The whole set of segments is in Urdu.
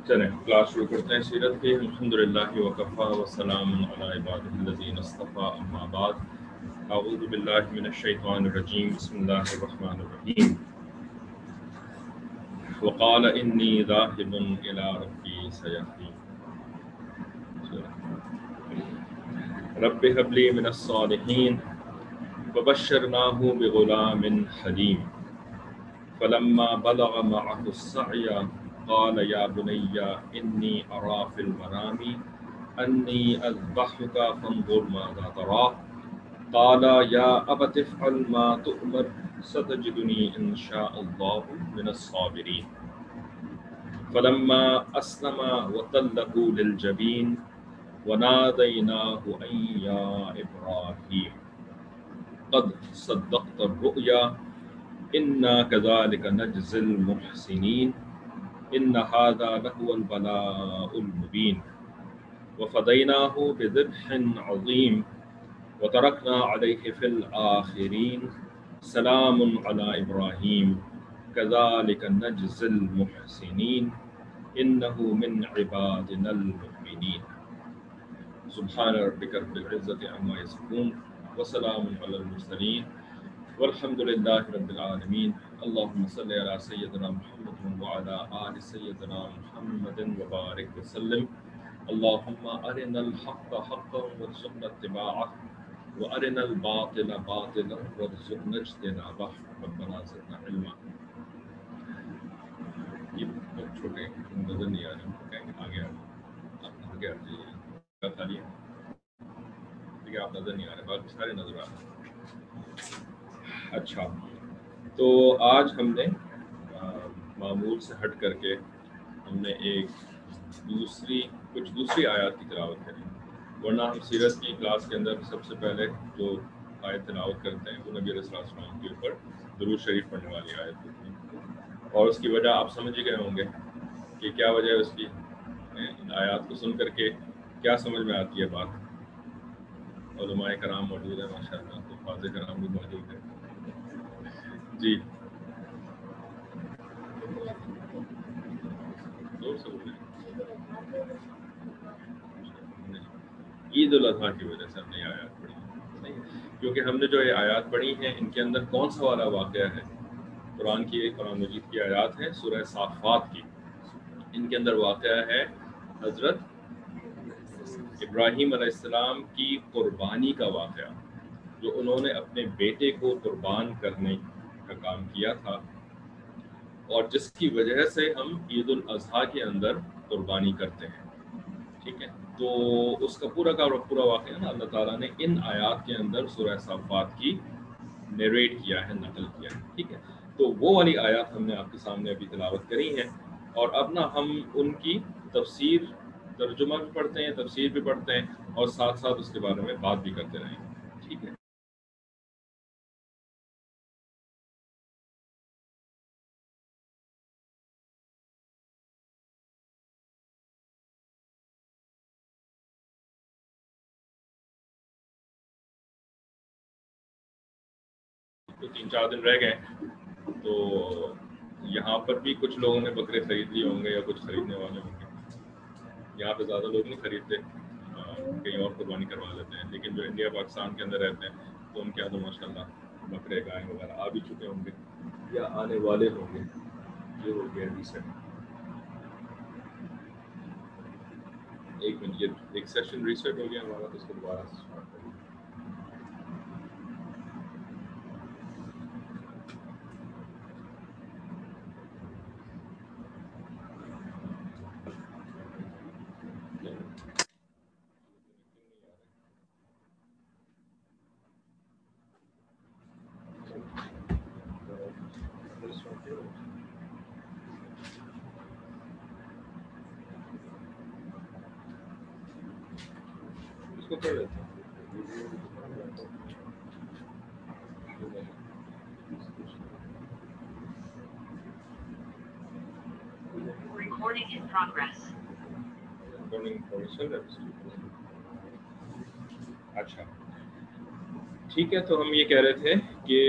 چلیں کلاس شروع کرتے ہیں سیرت کی. الحمدللہ وکفا وسلام علی عبادہ الذین اصطفیٰ اما بعد. اعوذ باللہ من الشیطان الرجیم. بسم اللہ الرحمن الرحیم. وقال انی ذاہب الی ربی سیہدین. رب هب لی من الصالحین فبشرناہ بغلام حلیم. فلما بلغ معه السعي قال يا بني إني أرى في المنام أني أذبحك فانظر ماذا ترى. قال يا أبت افعل ما تؤمر ستجدني إن شاء الله من الصابرين. فلما أسلم وتله للجبين وناديناه أن يا إبراهيم قد صدقت الرؤيا إنا كذلك نجزي المحسنين إن هذا لهو البلاء المبين. وفديناه بذبح عظيم وتركنا عليه في الآخرين سلام على إبراهيم كذلك نجزي المحسنين إنه من عبادنا المؤمنين. سبحان ربك رب العزة عما يصفون وسلام على المرسلين والحمد لله رب العالمين. اللهم صل على سيدنا محمد وعلى آل سيدنا محمد وبارك وسلم. اللهم أرنا الحق حقا وارزقنا اتباعه وأرنا الباطل باطلا وارزقنا اجتنابه. ربنا زدنا علما. یہ چھوٹے نظر نہیں آ رہے آگے آگے خالی ہے لیکن آپ نظر نہیں آ رہے باقی سارے نظر آ رہے. اچھا تو آج ہم نے معمول سے ہٹ کر کے ہم نے کچھ دوسری آیات کی تلاوت کری. ورنہ ہم سیرت کی کلاس کے اندر سب سے پہلے جو آیت تلاوت کرتے ہیں وہ نبی علیہ السلام کے اوپر درود شریف پڑھنے والی آیت ہوتی ہے. اور اس کی وجہ آپ سمجھ گئے ہوں گے کہ کیا وجہ ہے اس کی. ان آیات کو سن کر کے کیا سمجھ میں آتی ہے بات. علماء کرام موجود ہیں ماشاء اللہ, تو فاضل کرام بھی موجود ہیں. جی زور سے بولیں. عید الاضحیٰ کی وجہ سے ہم نے یہ آیات پڑھی نہیں, کیونکہ ہم نے جو یہ آیات پڑھی ہیں ان کے اندر کون سا والا واقعہ ہے. قرآن مجید کی آیات ہیں سورہ صافات کی. ان کے اندر واقعہ ہے حضرت ابراہیم علیہ السلام کی قربانی کا واقعہ, جو انہوں نے اپنے بیٹے کو قربان کرنے کا کام کیا تھا, اور جس کی وجہ سے ہم عید الاضحیٰ کے اندر قربانی کرتے ہیں. ٹھیک ہے, تو اس کا پورا واقعہ نا اللہ تعالیٰ نے ان آیات کے اندر سورہ صافات کی نیریٹ کیا ہے, نقل کیا ہے. ٹھیک ہے, تو وہ والی آیات ہم نے آپ کے سامنے ابھی تلاوت کری ہیں, اور اب نا ہم ان کی تفسیر ترجمہ بھی پڑھتے ہیں, تفسیر بھی پڑھتے ہیں, اور ساتھ ساتھ اس کے بارے میں بات بھی کرتے رہیں گے. ٹھیک ہے. تو 3-4 دن رہ گئے, تو یہاں پر بھی کچھ لوگوں نے بکرے خرید لیے ہوں گے یا کچھ خریدنے والے ہوں گے. یہاں پہ زیادہ لوگ نہیں خریدتے, کہیں اور قربانی کروا لیتے ہیں. لیکن جو انڈیا پاکستان کے اندر رہتے ہیں تو ان کے یہاں تو ماشاء اللہ بکرے گائے وغیرہ آ بھی چکے ہوں گے یا آنے والے ہوں گے. یہ ہو گیا ریسیٹ. ایک منٹ, یہ ایک سیشن ریسیٹ ہو گیا ہمارا, تو اس کو دوبارہ سے اسٹارٹ کریں. اس کو کر لیتے ہیں. Recording in progress. اچھا ٹھیک ہے, تو ہم یہ کہہ رہے تھے کہ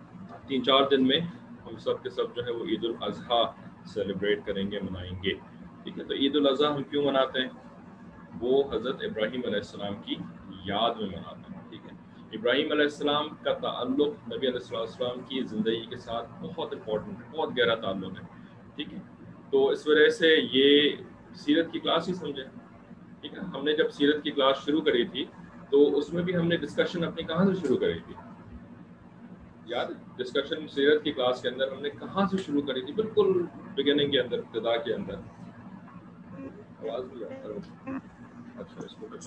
3-4 دن میں ہم سب کے سب جو ہے وہ عید الاضحیٰ سیلیبریٹ کریں گے, منائیں گے. ٹھیک ہے. تو عید الاضحیٰ ہم کیوں مناتے ہیں؟ وہ حضرت ابراہیم علیہ السلام کی یاد میں مناتے ہیں. ٹھیک ہے. ابراہیم علیہ السلام کا تعلق نبی علیہ السلام کی زندگی کے ساتھ بہت امپورٹنٹ ہے، بہت گہرا تعلق ہے. ٹھیک ہے. تو اس وجہ سے یہ سیرت کی کلاس ہی سمجھے. ٹھیک ہے. ہم نے جب سیرت کی کلاس شروع کری تھی تو اس میں بھی ہم نے ڈسکشن اپنی کہاں سے شروع کری تھی؟ یاد ڈسکشن سیرت کی کلاس کے اندر ہم نے کہاں سے شروع کری تھی؟ بالکل بگننگ کے اندر، ابتدا کے اندر. آواز بھی آتا ہے. اچھا اس کو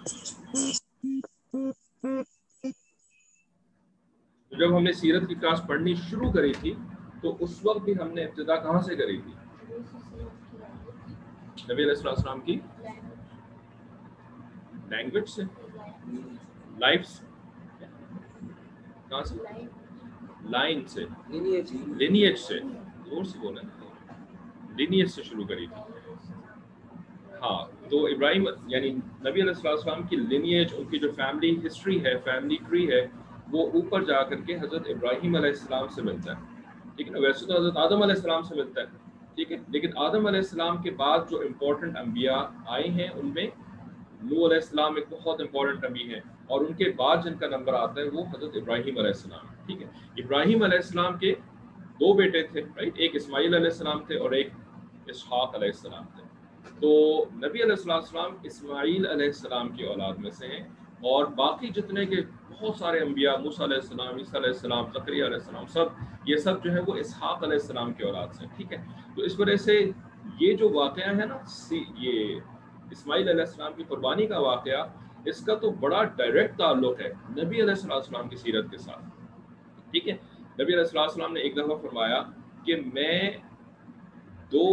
جب ہم نے سیرت کی کلاس پڑھنی شروع کری تھی تو اس وقت بھی ہم نے ابتدا کہاں سے کری تھی؟ نبی علیہ السلام کی لینگویج سے، لائف سے، کہاں سے؟ لائن سے، لینیج سے. زور سے بولیں، لینیج سے شروع کری تھی. ہاں. تو ابراہیم یعنی نبی علیہ السلام کی لینیج، ان کی جو فیملی ہسٹری ہے، فیملی ٹری ہے، وہ اوپر جا کر کے حضرت ابراہیم علیہ السلام سے ملتا ہے. ٹھیک ہے نا. ویسے تو حضرت آدم علیہ السلام سے ملتا ہے. ٹھیک ہے. لیکن آدم علیہ السلام کے بعد جو امپورٹنٹ انبیاء آئے ہیں ان میں نوح علیہ السلام ایک بہت امپورٹنٹ نبی ہے، اور ان کے بعد جن کا نمبر آتا ہے وہ حضرت ابراہیم علیہ السلام. ٹھیک ہے. ابراہیم علیہ السلام کے دو بیٹے تھے، رائٹ. ایک اسماعیل علیہ السلام تھے اور ایک اسحاق علیہ السلام تھے. تو نبی علیہ السلام اسماعیل علیہ السلام کی اولاد میں سے ہیں، اور باقی جتنے کے بہت سارے انبیاء، موسیٰ علیہ السلام، عیسیٰ علیہ السلام، زکریا علیہ السلام، یہ سب جو ہے وہ اسحاق علیہ السلام کی اولاد سے. ٹھیک ہے. تو اس وجہ سے یہ جو واقعہ ہے نا، یہ اسماعیل علیہ السلام کی قربانی کا واقعہ، اس کا تو بڑا ڈائریکٹ تعلق ہے نبی علیہ السلام کی سیرت کے ساتھ. ٹھیک ہے. نبی علیہ السلام نے ایک دفعہ فرمایا کہ میں دو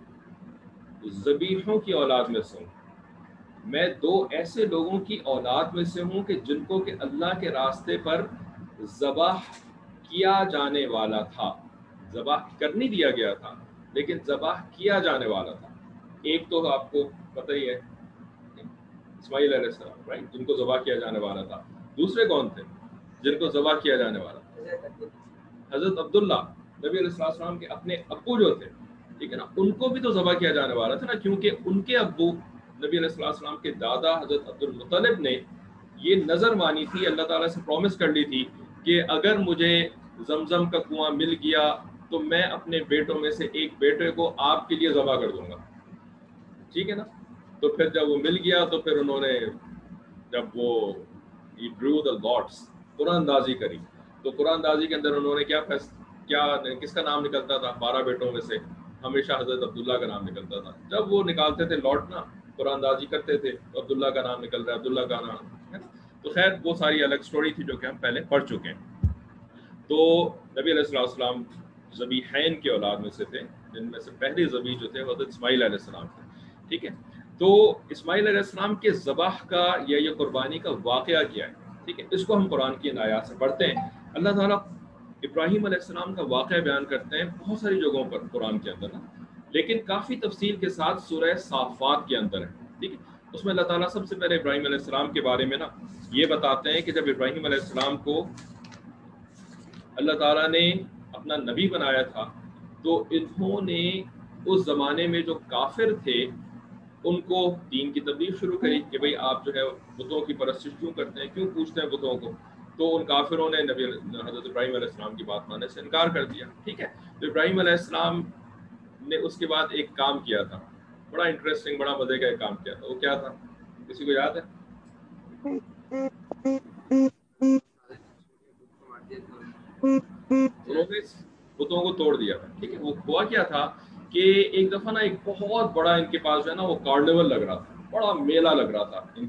ذبیحوں کی اولاد میں سے ہوں، میں دو ایسے لوگوں کی اولاد میں سے ہوں کہ جن کو کہ اللہ کے راستے پر ذبح کیا جانے والا تھا. ذبح کر نہیں دیا گیا تھا لیکن ذبح کیا جانے والا تھا. ایک تو آپ کو پتہ ہی ہے اسماعیل علیہ السلام، رائٹ، جن کو ذبح کیا جانے والا تھا. دوسرے کون تھے جن کو ذبح کیا جانے والا تھا؟ حضرت عبداللہ، نبی علیہ السلام کے اپنے ابو جو تھے. ٹھیک ہے نا. ان کو بھی تو ذبح کیا جانے والا تھا نا، کیونکہ ان کے ابو نبی علیہ السلام کے دادا حضرت عبد المطلب نے یہ نظر مانی تھی، اللہ تعالیٰ سے پرومس کر لی تھی کہ اگر مجھے زمزم کا کنواں مل گیا تو میں اپنے بیٹوں میں سے ایک بیٹے کو آپ کے لیے ذبح کر دوں گا. ٹھیک ہے نا. تو پھر جب وہ مل گیا تو پھر انہوں نے جب وہ drew the lots، قرآن اندازی کری، تو قرآن اندازی کے اندر انہوں نے کیا کس کا نام نکلتا تھا 12 بیٹوں میں سے؟ ہمیشہ حضرت عبداللہ کا نام نکلتا تھا. جب وہ نکالتے تھے لوٹ نا، قرآن اندازی کرتے تھے تو عبداللہ کا نام نکلتا ہے، عبداللہ کا نام ہے نا. تو خیر وہ ساری الگ سٹوری تھی جو کہ ہم پہلے پڑھ چکے ہیں. تو نبی علیہ السلام ذبیحین کی اولاد میں سے تھے، جن میں سے پہلی ذبیح جو تھے حضرت اسماعیل علیہ السلام تھے. ٹھیک ہے. تو اسماعیل علیہ السلام کے ذبح کا یا یہ قربانی کا واقعہ کیا ہے؟ ٹھیک ہے. اس کو ہم قرآن کی آیات سے پڑھتے ہیں. اللہ تعالیٰ ابراہیم علیہ السلام کا واقعہ بیان کرتے ہیں بہت ساری جگہوں پر قرآن کے اندر نا، لیکن کافی تفصیل کے ساتھ سورہ صافات کے اندر ہے. ٹھیک ہے. اس میں اللہ تعالیٰ سب سے پہلے ابراہیم علیہ السلام کے بارے میں نا یہ بتاتے ہیں کہ جب ابراہیم علیہ السلام کو اللہ تعالیٰ نے اپنا نبی بنایا تھا تو انہوں نے اس زمانے میں جو کافر تھے ان کو دین کی تبلیغ شروع کری کہ بھئی آپ جو ہے بتوں کی پرستش کیوں کرتے ہیں، کیوں پوچھتے ہیں بتوں کو. تو ان کافروں نے نبی حضرت ابراہیم علیہ السلام کی بات ماننے سے انکار کر دیا. ٹھیک ہے. تو ابراہیم علیہ السلام نے اس کے بعد ایک کام کیا تھا، بڑا انٹرسٹنگ، بڑا مزے کا ایک کام کیا تھا. وہ کیا تھا؟ کسی کو یاد ہے؟ انہوں نے بتوں کو توڑ دیا تھا. ٹھیک ہے. وہ ہوا کیا تھا کہ ایک دفعہ نا ایک بہت بڑا ان کے پاس جو ہے نا وہ کارنیول لگ رہا تھا، بڑا میلہ لگ رہا تھا ان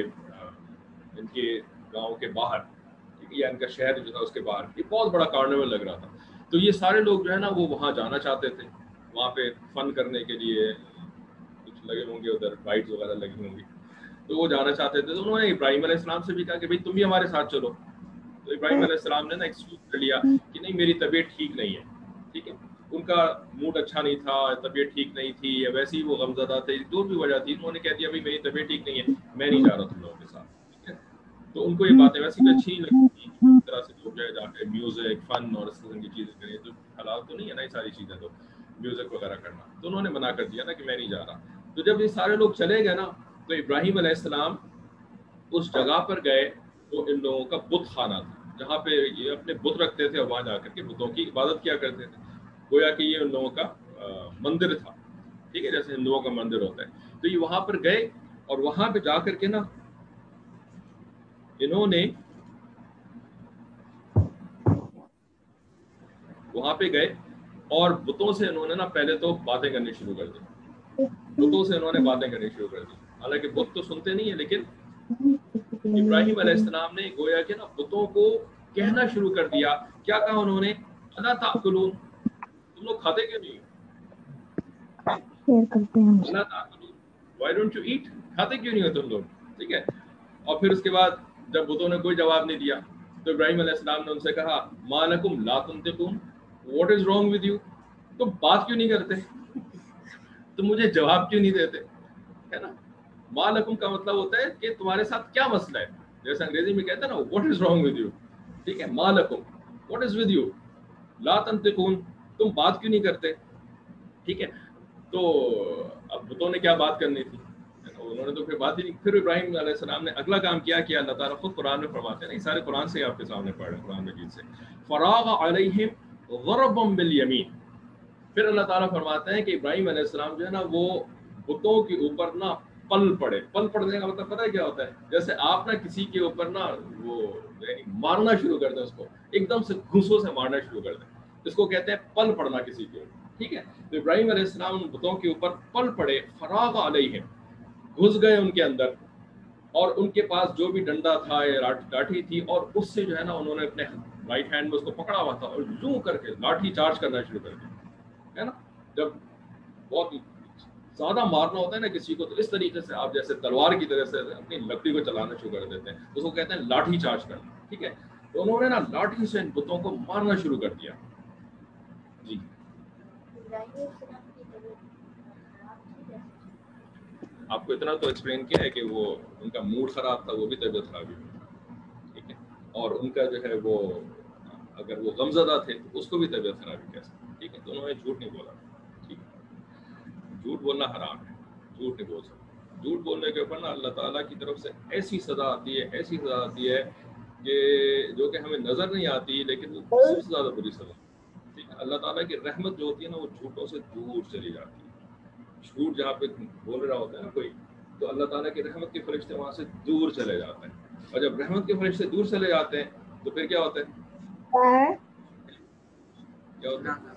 کے گاؤں کے باہر یا ان کا شہر جو تھا اس کے باہر ایک بہت بڑا کارنیول لگ رہا تھا. تو یہ سارے لوگ جو ہے نا وہ وہاں جانا چاہتے تھے، وہاں پہ فن کرنے کے لیے کچھ لگے ہوں گے، ادھر رائڈز وغیرہ لگی ہوں گی، تو وہ جانا چاہتے تھے. تو انہوں نے ابراہیم علیہ السلام سے بھی کہا کہ بھائی تم بھی ہمارے ساتھ چلو. تو ابراہیم علیہ السلام نے نا ایکسکیوز کر لیا کہ نہیں میری طبیعت ٹھیک نہیں ہے. ٹھیک ہے. ان کا موڈ اچھا نہیں تھا، طبیعت ٹھیک نہیں تھی، یا ویسے ہی وہ غمزدہ تھے، جو بھی وجہ تھی انہوں نے کہہ دیا بھائی میری طبیعت ٹھیک نہیں ہے، میں نہیں جا رہا تم لوگوں کے ساتھ. ٹھیک ہے. تو ان کو یہ باتیں ویسے بھی اچھی نہیں لگتی تھی، اس طرح سے لوگ جا کے میوزک، فن اور اس قسم کی چیزیں کریں تو حلال تو نہیں ہے نا یہ ساری چیزیں. میوزک وغیرہ کرنا. تو انہوں نے منع کر دیا نا کہ میں نہیں جا رہا. تو جب یہ سارے لوگ چلے گئے نا تو ابراہیم علیہ السلام اس جگہ پر گئے تو ان لوگوں کا بت خانہ تھا جہاں پہ یہ اپنے بت رکھتے تھے اور وہاں جا کر کے بتوں کی عبادت کیا کرتے تھے. گویا کہ یہ ان لوگوں کا مندر تھا, ٹھیک ہے, جیسے ہندوؤں کا مندر ہوتا ہے. تو یہ وہاں پر گئے اور وہاں پہ جا کر کے نا انہوں نے وہاں پہ گئے اور بتوں سے انہوں نے نا پہلے تو باتیں کرنی شروع کر دی. بتوں سے انہوں نے باتیں کرنی شروع کر دی. حالانکہ بت تو سنتے نہیں ہیں, لیکن ابراہیم علیہ السلام نے گویا کہ نا بتوں کو کہنا شروع کر دیا. کیا کہا انہوں نے؟ الا تاکلون, تم لوگ کھاتے کیوں نہیں؟ الا تاکلون, وائی ڈونٹ یو ایٹ, کھاتے کیوں نہیں ہو تم لوگ؟ ٹھیک ہے. اور پھر اس کے بعد جب بتوں نے کوئی جواب نہیں دیا تو ابراہیم علیہ السلام نے ان سے کہا ما لکم لا تنطقون, what is wrong with you, تم بات کیوں نہیں کرتے, تم مجھے جواب کیوں نہیں دیتے, ہے نا. ما لکم کا مطلب ہوتا ہے کہ تمہارے ساتھ کیا مسئلہ ہے, جیسے انگریزی میں کہتے ہیں نا what is wrong with you, ٹھیک ہے. ما لکم, واٹ از ود یو, لا تنطقون, تم بات کیوں نہیں کرتے, ٹھیک ہے. تو اب بتوں نے کیا بات کرنی تھی, انہوں نے تو پھر بات ہی نہیں. پھر ابراہیم علیہ السلام نے اگلا کام کیا کہ اللہ تعالیٰ خود قرآن میں فرماتے ہیں نا, سارے قرآن سے آپ کے سامنے پڑھ رہے ہیں, قرآن مجید سے, فراغ علیہم ضربا بالیمین. پھر اللہ تعالیٰ فرماتے ہیں کہ ابراہیم علیہ السلام جو ہے نا وہ بتوں کے اوپر نا پل پڑے. پل پڑنے کا مطلب پتہ ہے کیا ہوتا ہے؟ جیسے آپ نا کسی کے اوپر نا وہ مارنا شروع کر دیں, اس کو ایک دم سے گھوسوں سے مارنا شروع کر دیں, اس کو کہتے ہیں پل پڑنا کسی کے اوپر, ٹھیک ہے. تو ابراہیم علیہ السلام ان بتوں کے اوپر پل پڑے, فراغ علیہم, گھس گئے ان کے اندر, اور ان کے پاس جو بھی ڈنڈا تھا یا لاٹھی تھی, اور اس سے جو ہے نا انہوں نے اپنے رائٹ ہینڈ میں اس کو پکڑا ہوا تھا اور یوں کر کے لاٹھی چارج کرنا شروع کر دیا, ہے نا. جب بہت زیادہ مارنا ہوتا ہے نا کسی کو, تو اس طریقے سے آپ جیسے تلوار کی طرح سے اپنی لکڑی کو چلانا شروع کر دیتے ہیں, اس کو کہتے ہیں لاٹھی چارج کرنا, ٹھیک ہے. تو انہوں نے نا لاٹھی سے ان بتوں کو مارنا شروع کر دیا. جی آپ کو اتنا تو ایکسپلین کیا ہے کہ وہ ان کا موڈ خراب تھا, وہ بھی طبیعت خرابی ہوئی, ٹھیک ہے. اور ان کا جو ہے وہ اگر وہ غمزدہ تھے تو اس کو بھی طبیعت خرابی کیسے, ٹھیک ہے. تو انہوں نے جھوٹ نہیں بولا, ٹھیک ہے. جھوٹ بولنا حرام ہے, جھوٹ نہیں بول سکتے. جھوٹ بولنے کے اوپر نا اللہ تعالیٰ کی طرف سے ایسی سزا آتی ہے, ایسی سزا آتی ہے کہ جو کہ ہمیں نظر نہیں آتی, لیکن وہ سب سے زیادہ بری سزا, ٹھیک ہے. اللہ تعالیٰ کی رحمت جو ہوتی ہے نا وہ جھوٹوں سے دور چلی جاتی ہے. جھوٹ جہاں پہ بول رہا ہوتا ہے نا کوئی, تو اللہ تعالیٰ کی رحمت کے فرشتے وہاں سے دور چلے جاتے ہیں. اور جب رحمت کے فرشتے دور چلے جاتے ہیں تو پھر کیا ہوتا ہے, کیا ہوتا ہے؟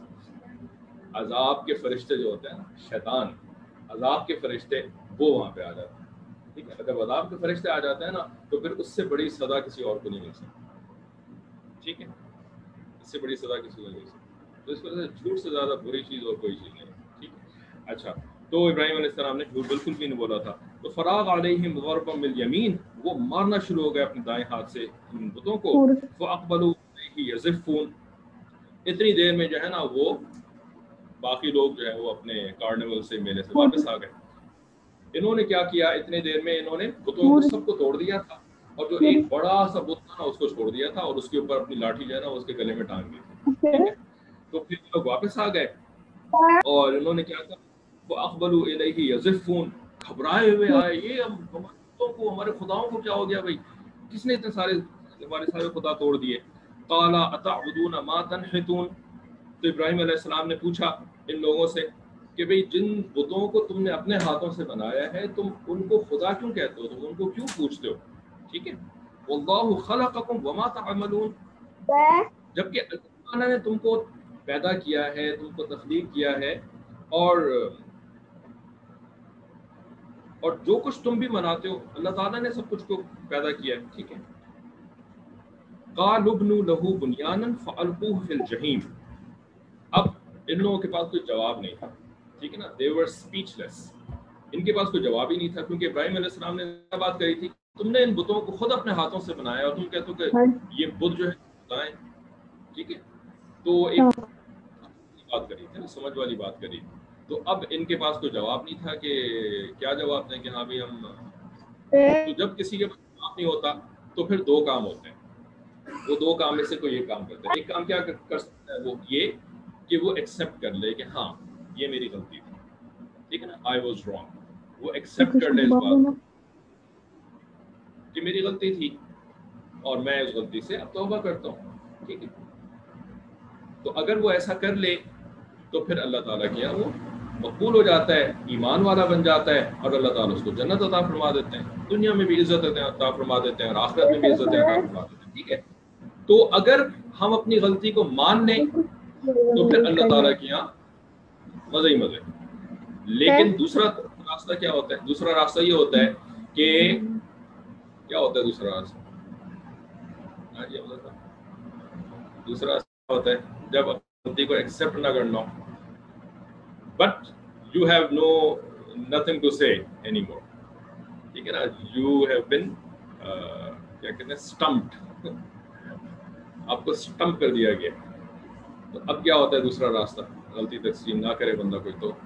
عذاب کے فرشتے جو ہوتے ہیں نا, شیطان, عذاب کے فرشتے وہ وہاں پہ آ جاتے ہیں, ٹھیک ہے. جب عذاب کے فرشتے آ جاتے ہیں نا تو پھر اس سے بڑی سزا کسی اور کو نہیں مل سکتی, ٹھیک ہے. اس سے بڑی سزا کسی کو نہیں مل سکتی. تو اس وجہ سے جھوٹ سے زیادہ بری چیز اور کوئی چیز نہیں ہے, ٹھیک ہے. اچھا, تو ابراہیم علیہ السلام نے جھوٹ بالکل بھی نہیں بولا تھا. تو فراغ علیہم ضربا بالیمین, وہ مارنا شروع ہو گئے اپنے دائیں ہاتھ سے ان بتوں کو. فاقبلوا الیہ یزفون, اتنی دیر میں جو ہے نا وہ باقی لوگ جو ہے وہ اپنے کارنیول سے, میلے سے واپس آ گئے. انہوں نے کیا کیا, اتنے دیر میں انہوں نے بتوں کو سب کو توڑ دیا تھا, اور جو ایک بڑا سا بت تھا نا اس کو چھوڑ دیا تھا, اور اس کے اوپر اپنی لاٹھی جو ہے نا اس کے گلے میں ٹانگ دی تھی, ٹھیک ہے. تو پھر لوگ واپس آ گئے اور انہوں نے کیا کیا, وہ اقبلوا الیہ یزفون, گھبرائے ہوئے آئے, یہ ہمارے بتوں کو, ہمارے خداؤں کو کیا ہو گیا بھائی, کس نے اتنے سارے ہمارے سارے خدا توڑ دیے. قال اتعبدون ما تنحتون, تو ابراہیم علیہ السلام نے پوچھا ان لوگوں سے کہ بھئی جن بتوں کو تم نے اپنے ہاتھوں سے بنایا ہے تم ان کو خدا کیوں کہتے ہو, تم ان کو کیوں پوچھتے ہو, ٹھیک ہے. واللہ خلقکم وما تعملون, جبکہ اللہ تعالیٰ نے تم کو پیدا کیا ہے, تم کو تخلیق کیا ہے, اور جو کچھ تم بھی مناتے ہو اللہ تعالیٰ نے سب کچھ کو پیدا کیا ہے, ٹھیک ہے. قالوا ابنوا له بنيانا فالقوه في الجحيم. اب ان لوگوں کے پاس کوئی جواب نہیں تھا, ٹھیک ہے نا. they were speechless, ان کے پاس کوئی جواب ہی نہیں تھا, کیونکہ ابراہیم علیہ السلام نے بات کہی تھی تم نے ان بتوں کو خود اپنے ہاتھوں سے بنایا اور تم کہتے ہو کہ یہ بت جو ہے خدا ہے, ٹھیک ہے. تو ایک بات کری تھی, سمجھ والی بات کری. تو اب ان کے پاس کوئی جواب نہیں تھا کہ کیا جواب دیں کہ ہاں بھی ہم. تو جب کسی کے پاس جواب نہیں ہوتا تو پھر دو کام ہوتے ہیں, وہ دو کام میں سے کوئی ایک کام کرتا ہے. ایک کام کیا کر سکتا ہے, وہ یہ کہ وہ ایکسیپٹ کر لے کہ ہاں یہ میری غلطی تھی, ٹھیک ہے نا, آئی واز رانگ, وہ ایکسیپٹ کر لے اس بات کہ میری غلطی تھی اور میں اس غلطی سے اب توبہ کرتا ہوں, ٹھیک ہے. تو اگر وہ ایسا کر لے تو پھر اللہ تعالیٰ کے یہاں وہ مقبول ہو جاتا ہے, ایمان والا بن جاتا ہے, اور اللہ تعالیٰ اس کو جنت عطا فرما دیتے ہیں, دنیا میں بھی عزت عطا فرما دیتے ہیں اور آخرت میں بھی عزت عطا فرما دیتے ہیں, ٹھیک ہے. تو اگر ہم اپنی غلطی کو مان لیں تو پھر اللہ تعالیٰ کے یہاں مزے ہی مزے. لیکن دوسرا راستہ کیا ہوتا ہے؟ دوسرا راستہ یہ ہوتا ہے کہ کیا ہوتا ہے دوسرا راستہ؟ دوسرا راستہ ہوتا ہے جب غلطی کو ایکسیپٹ نہ کرنا, but you have nothing to say anymore, ٹھیک ہے نا, یو ہیو بن کیا کہتے ہیں اسٹمپڈ, آپ کو اسٹمپ کر دیا گیا. تو اب کیا ہوتا ہے دوسرا راستہ؟ غلطی تقسیم نہ کرے بندہ کوئی تو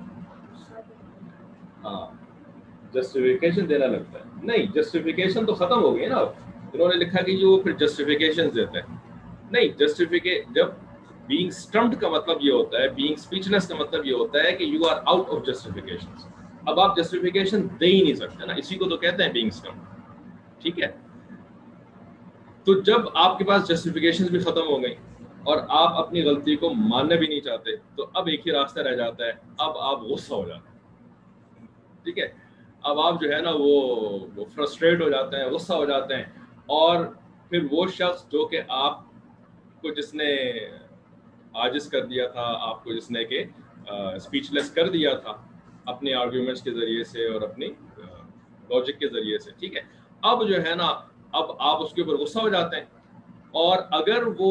ہاں جسٹیفیکیشن دینا لگتا ہے. نہیں, جسٹیفیکیشن تو ختم ہو گئی نا. انہوں نے لکھا کہ وہ پھر جسٹیفیکیشن دیتا ہے. نہیں, جب بینگ اسٹمپڈ کا مطلب یہ ہوتا ہے, بینگ اسپیچلیس کا مطلب یہ ہوتا ہے کہ you are out of justification. اب آپ جسٹیفیکیشن دے ہی نہیں سکتے نا, اسی کو تو کہتے ہیں بینگ اسٹمپڈ, ٹھیک ہے. تو جب آپ کے پاس جسٹیفیکیشن بھی ختم ہو گئی اور آپ اپنی غلطی کو ماننا بھی نہیں چاہتے, تو اب ایک ہی راستہ رہ جاتا ہے, اب آپ غصہ ہو جاتے ہیں, ٹھیک ہے. اب آپ جو ہے نا وہ فرسٹریٹ ہو جاتے ہیں, غصہ ہو جاتے ہیں, اور پھر وہ شخص جو کہ آپ کو جس نے عاجز کر دیا تھا, آپ کو جس نے کہ اسپیچ لیس کر دیا تھا اپنے آرگیومنٹس کے ذریعے سے اور اپنی لاجک کے ذریعے سے, ٹھیک ہے, اب جو ہے نا اب آپ اس کے اوپر غصہ ہو جاتے ہیں, اور اگر وہ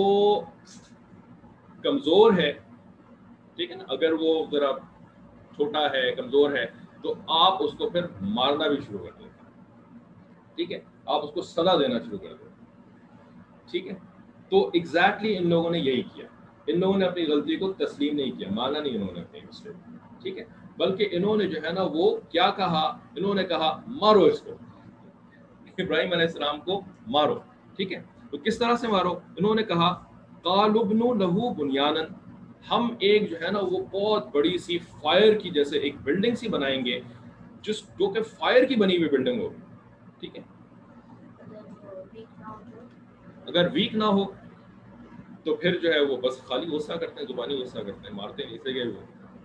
کمزور ہے, ٹھیک ہے نا, اگر وہ ذرا چھوٹا ہے, کمزور ہے, تو آپ اس کو پھر مارنا بھی شروع کر دیتے ہیں, ٹھیک ہے, آپ اس کو سزا دینا شروع کر دیتے ہیں, ٹھیک ہے. تو ایگزیکٹلی ان لوگوں نے یہی کیا. ان لوگوں نے اپنی غلطی کو تسلیم نہیں کیا, مانا نہیں انہوں نے اپنی مسٹیک, ٹھیک ہے, بلکہ انہوں نے جو ہے نا وہ کیا کہا, انہوں نے کہا مارو اس کو, ابراہیم علیہ السلام کو مارو, ٹھیک ہے. تو کس طرح سے مارو؟ انہوں نے کہا قالوا ابنوا له بنیانا, ہم ایک جو ہے نا وہ بہت بڑی سی فائر کی جیسے ایک بلڈنگ سی بنائیں گے, جو کہ فائر کی بنی ہوئی بلڈنگ ہوگی, ٹھیک ہے. اگر ویک نہ ہو تو پھر جو ہے وہ بس خالی غصہ کرتے ہیں, زبانی غصہ کرتے ہیں, مارتے نہیں سے گئے وہ.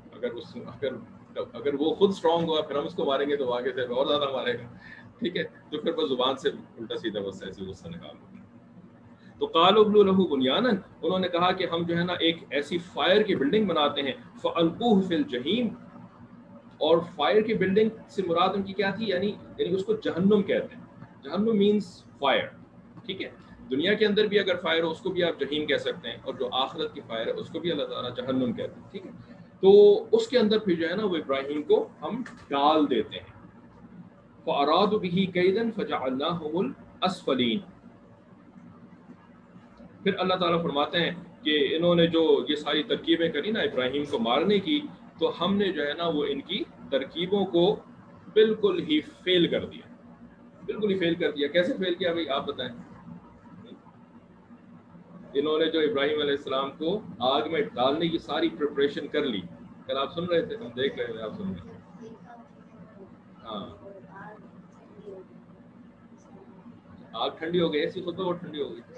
اگر وہ خود اسٹرانگ ہوا پھر ہم اس کو ماریں گے تو آگے سے اور زیادہ مارے گا, ٹھیک ہے. تو پھر بس زبان سے الٹا سیدھا بس ایسے غصہ نکال دیں. تو قالوا ابنوا له بنیانا, انہوں نے کہا کہ ہم جو ہے نا ایک ایسی فائر کی بلڈنگ بناتے ہیں, فالقوه فی الجحیم, اور فائر کی بلڈنگ سے مراد ان کی کیا تھی, یعنی اس کو جہنم کہتے ہیں. جہنم مینس فائر, ٹھیک ہے. دنیا کے اندر بھی اگر فائر ہو اس کو بھی آپ جہیم کہہ سکتے ہیں, اور جو آخرت کی فائر ہے اس کو بھی اللہ تعالیٰ جہنم کہتے ہیں, ٹھیک ہے. تو اس کے اندر پھر جو ہے نا وہ ابراہیم کو ہم ڈال دیتے ہیں. فَأَرَادُوا بِهِ كَيْدًا فَجَعَلْنَاهُمُ الْأَسْفَلِينَ. پھر اللہ تعالیٰ فرماتے ہیں کہ انہوں نے جو یہ ساری ترکیبیں کری نا ابراہیم کو مارنے کی, تو ہم نے جو ہے نا وہ ان کی ترکیبوں کو بالکل ہی فیل کر دیا, بالکل ہی فیل کر دیا. کیسے فیل کیا بھائی آپ بتائیں؟ انہوں نے جو ابراہیم علیہ السلام کو آگ میں ڈالنے کی ساری پریپریشن کر لی, کل آپ سن رہے تھے, ہم دیکھ رہے تھے, آپ سن رہے تھے. ہاں, آگ ٹھنڈی ہو گئی, ایسی خود بہت ٹھنڈی ہو گئی.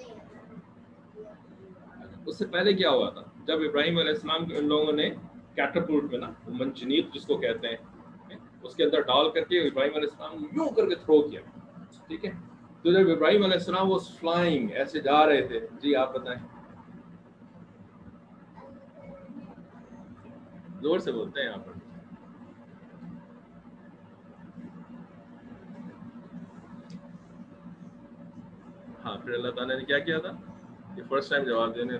اس سے پہلے کیا ہوا تھا, جب ابراہیم علیہ السلام کو ان لوگوں نے کیٹاپلٹ میں نا منجنیق جس کو کہتے ہیں اس کے اندر ڈال کر کے ابراہیم علیہ السلام یوں کر کے تھرو کیا, ٹھیک ہے. تو جب ابراہیم علیہ السلام وہ فلائنگ ایسے جا رہے تھے, جی آپ بتائیں, زور سے بولتے ہیں یہاں پر. ہاں, پھر اللہ تعالیٰ نے کیا کیا تھا, یہ فرسٹ ٹائم جواب دینے.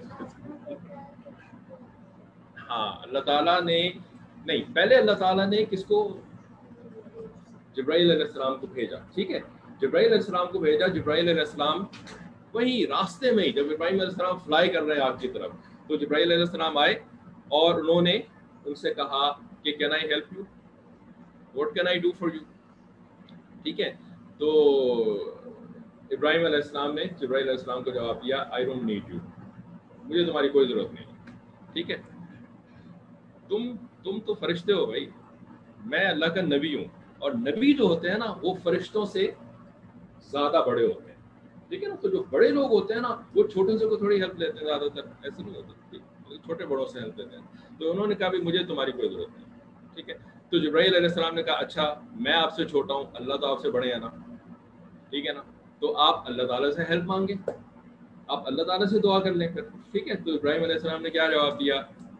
ہاں, اللہ تعالیٰ نے نہیں, پہلے اللہ تعالیٰ نے کس کو, جبرائیل علیہ السلام کو بھیجا, ٹھیک ہے. جبرائیل علیہ السلام کو بھیجا. جبرائیل علیہ السلام وہی راستے میں ہی جب ابراہیم علیہ السلام فلائی کر رہے ہیں آپ کی طرف, تو جبرائیل علیہ السلام آئے اور انہوں نے ان سے کہا کہ can I help you, what can I do for you, ٹھیک ہے. تو ابراہیم علیہ السلام نے جبرائیل علیہ السلام کو جواب دیا آئی ڈونٹ نیڈ یو, مجھے تمہاری کوئی ضرورت نہیں, ٹھیک ہے. تم تو فرشتے ہو بھائی، میں اللہ کا نبی ہوں، اور نبی جو ہوتے ہیں نا وہ فرشتوں سے زیادہ بڑے ہوتے ہیں، ٹھیک ہے نا. تو جو بڑے لوگ ہوتے ہیں نا وہ چھوٹے سے کو تھوڑی ہیلپ لیتے ہیں، زیادہ تر ایسے نہیں ہوتا، چھوٹے بڑوں سے ہیلپ لیتے ہیں. تو انہوں نے کہا بھی مجھے تمہاری کوئی ضرورت نہیں، ٹھیک ہے. تو جبرائیل علیہ السلام نے کہا اچھا میں آپ سے چھوٹا ہوں، اللہ تو آپ سے بڑے ہیں نا، ٹھیک ہے نا، تو آپ اللہ تعالیٰ سے ہیلپ مانگیں، آپ اللہ تعالیٰ سے دعا کر لیں پھر، ٹھیک ہے. تو ابراہیم علیہ السلام نے کیا جواب دیا؟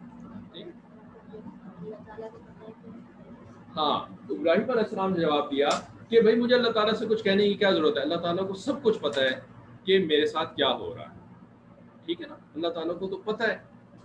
ہاں، ابراہیم علیہ السلام نے جواب دیا کہ بھائی مجھے اللہ تعالیٰ سے کچھ کہنے کی کیا ضرورت ہے، اللہ تعالیٰ کو سب کچھ پتہ ہے کہ میرے ساتھ کیا ہو رہا ہے، ٹھیک ہے نا، اللہ تعالیٰ کو تو پتہ ہے.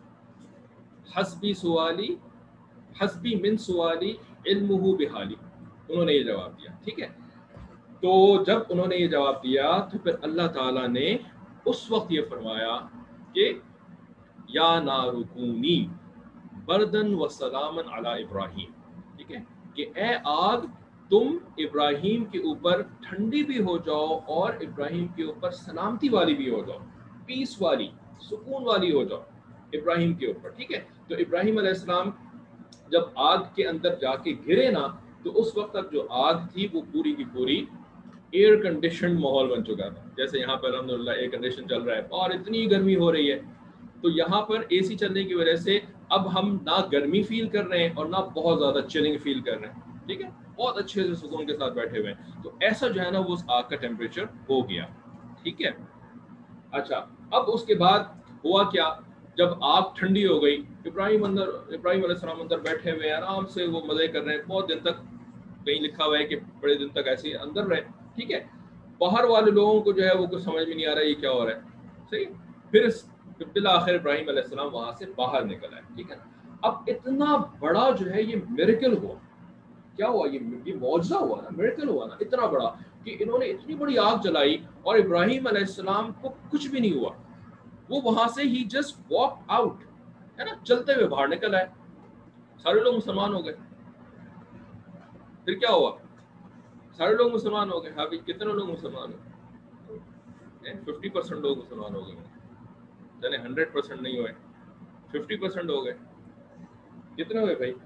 حسبی من سوالی علمہ بحالی، انہوں نے یہ جواب دیا، ٹھیک ہے. تو جب انہوں نے یہ جواب دیا تو پھر اللہ تعالیٰ نے اس وقت یہ فرمایا کہ یا نارکونی بردن و سلامن علی ابراہیم، ٹھیک ہے، کہ اے آگ تم ابراہیم کے اوپر ٹھنڈی بھی ہو جاؤ اور ابراہیم کے اوپر سلامتی والی بھی ہو جاؤ، پیس والی، سکون والی ہو جاؤ ابراہیم کے اوپر، ٹھیک ہے. تو ابراہیم علیہ السلام جب آگ کے اندر جا کے گرے نا تو اس وقت تک جو آگ تھی وہ پوری کی پوری ایئر کنڈیشنڈ ماحول بن چکا تھا. جیسے یہاں پر الحمدللہ ایئر کنڈیشن چل رہا ہے اور اتنی گرمی ہو رہی ہے، تو یہاں پر اے سی چلنے کی وجہ سے اب ہم نہ گرمی فیل کر رہے ہیں اور نہ بہت زیادہ چلنگ فیل کر رہے ہیں، ٹھیک ہے، بہت اچھے سے سکون کے ساتھ بیٹھے ہوئے ہیں. تو ایسا جو ہے نا وہ اس آگ کا ٹیمپریچر ہو گیا، ٹھیک ہے. اچھا اب اس کے بعد ہوا کیا، جب آگ ٹھنڈی ہو گئی، ابراہیم علیہ السلام اندر بیٹھے ہوئے آرام سے وہ مزے کر رہے ہیں، بہت دن تک، کہیں لکھا ہوا ہے کہ بڑے دن تک ایسے ہی اندر رہے، ٹھیک ہے. باہر والے لوگوں کو جو ہے وہ کچھ سمجھ میں نہیں آ رہا ہے یہ کیا ہو رہا ہے، صحیح. پھر بالآخر ابراہیم علیہ السلام وہاں سے باہر نکل آئے، ٹھیک ہے. اب اتنا بڑا جو ہے یہ میریکل ہوا، کیا ہوا، یہ معجزہ ہوا نا، میریکل ہوا نا اتنا بڑا کہ انہوں نے اتنی بڑی آگ جلائی اور ابراہیم علیہ السلام کو کچھ بھی نہیں ہوا. وہ وہاں سے ہی جسٹ واک آؤٹ، ہے نا، چلتے ہوئے باہر نکل آئے. سارے لوگ مسلمان ہو گئے. پھر کیا ہوا، سارے لوگ مسلمان ہو گئے. ہاں کتنے لوگ مسلمان ہوئے؟ 50% لوگ مسلمان ہو گئے، یعنی 100% نہیں ہوئے، 50% ہو گئے. کتنے ہوئے بھائی؟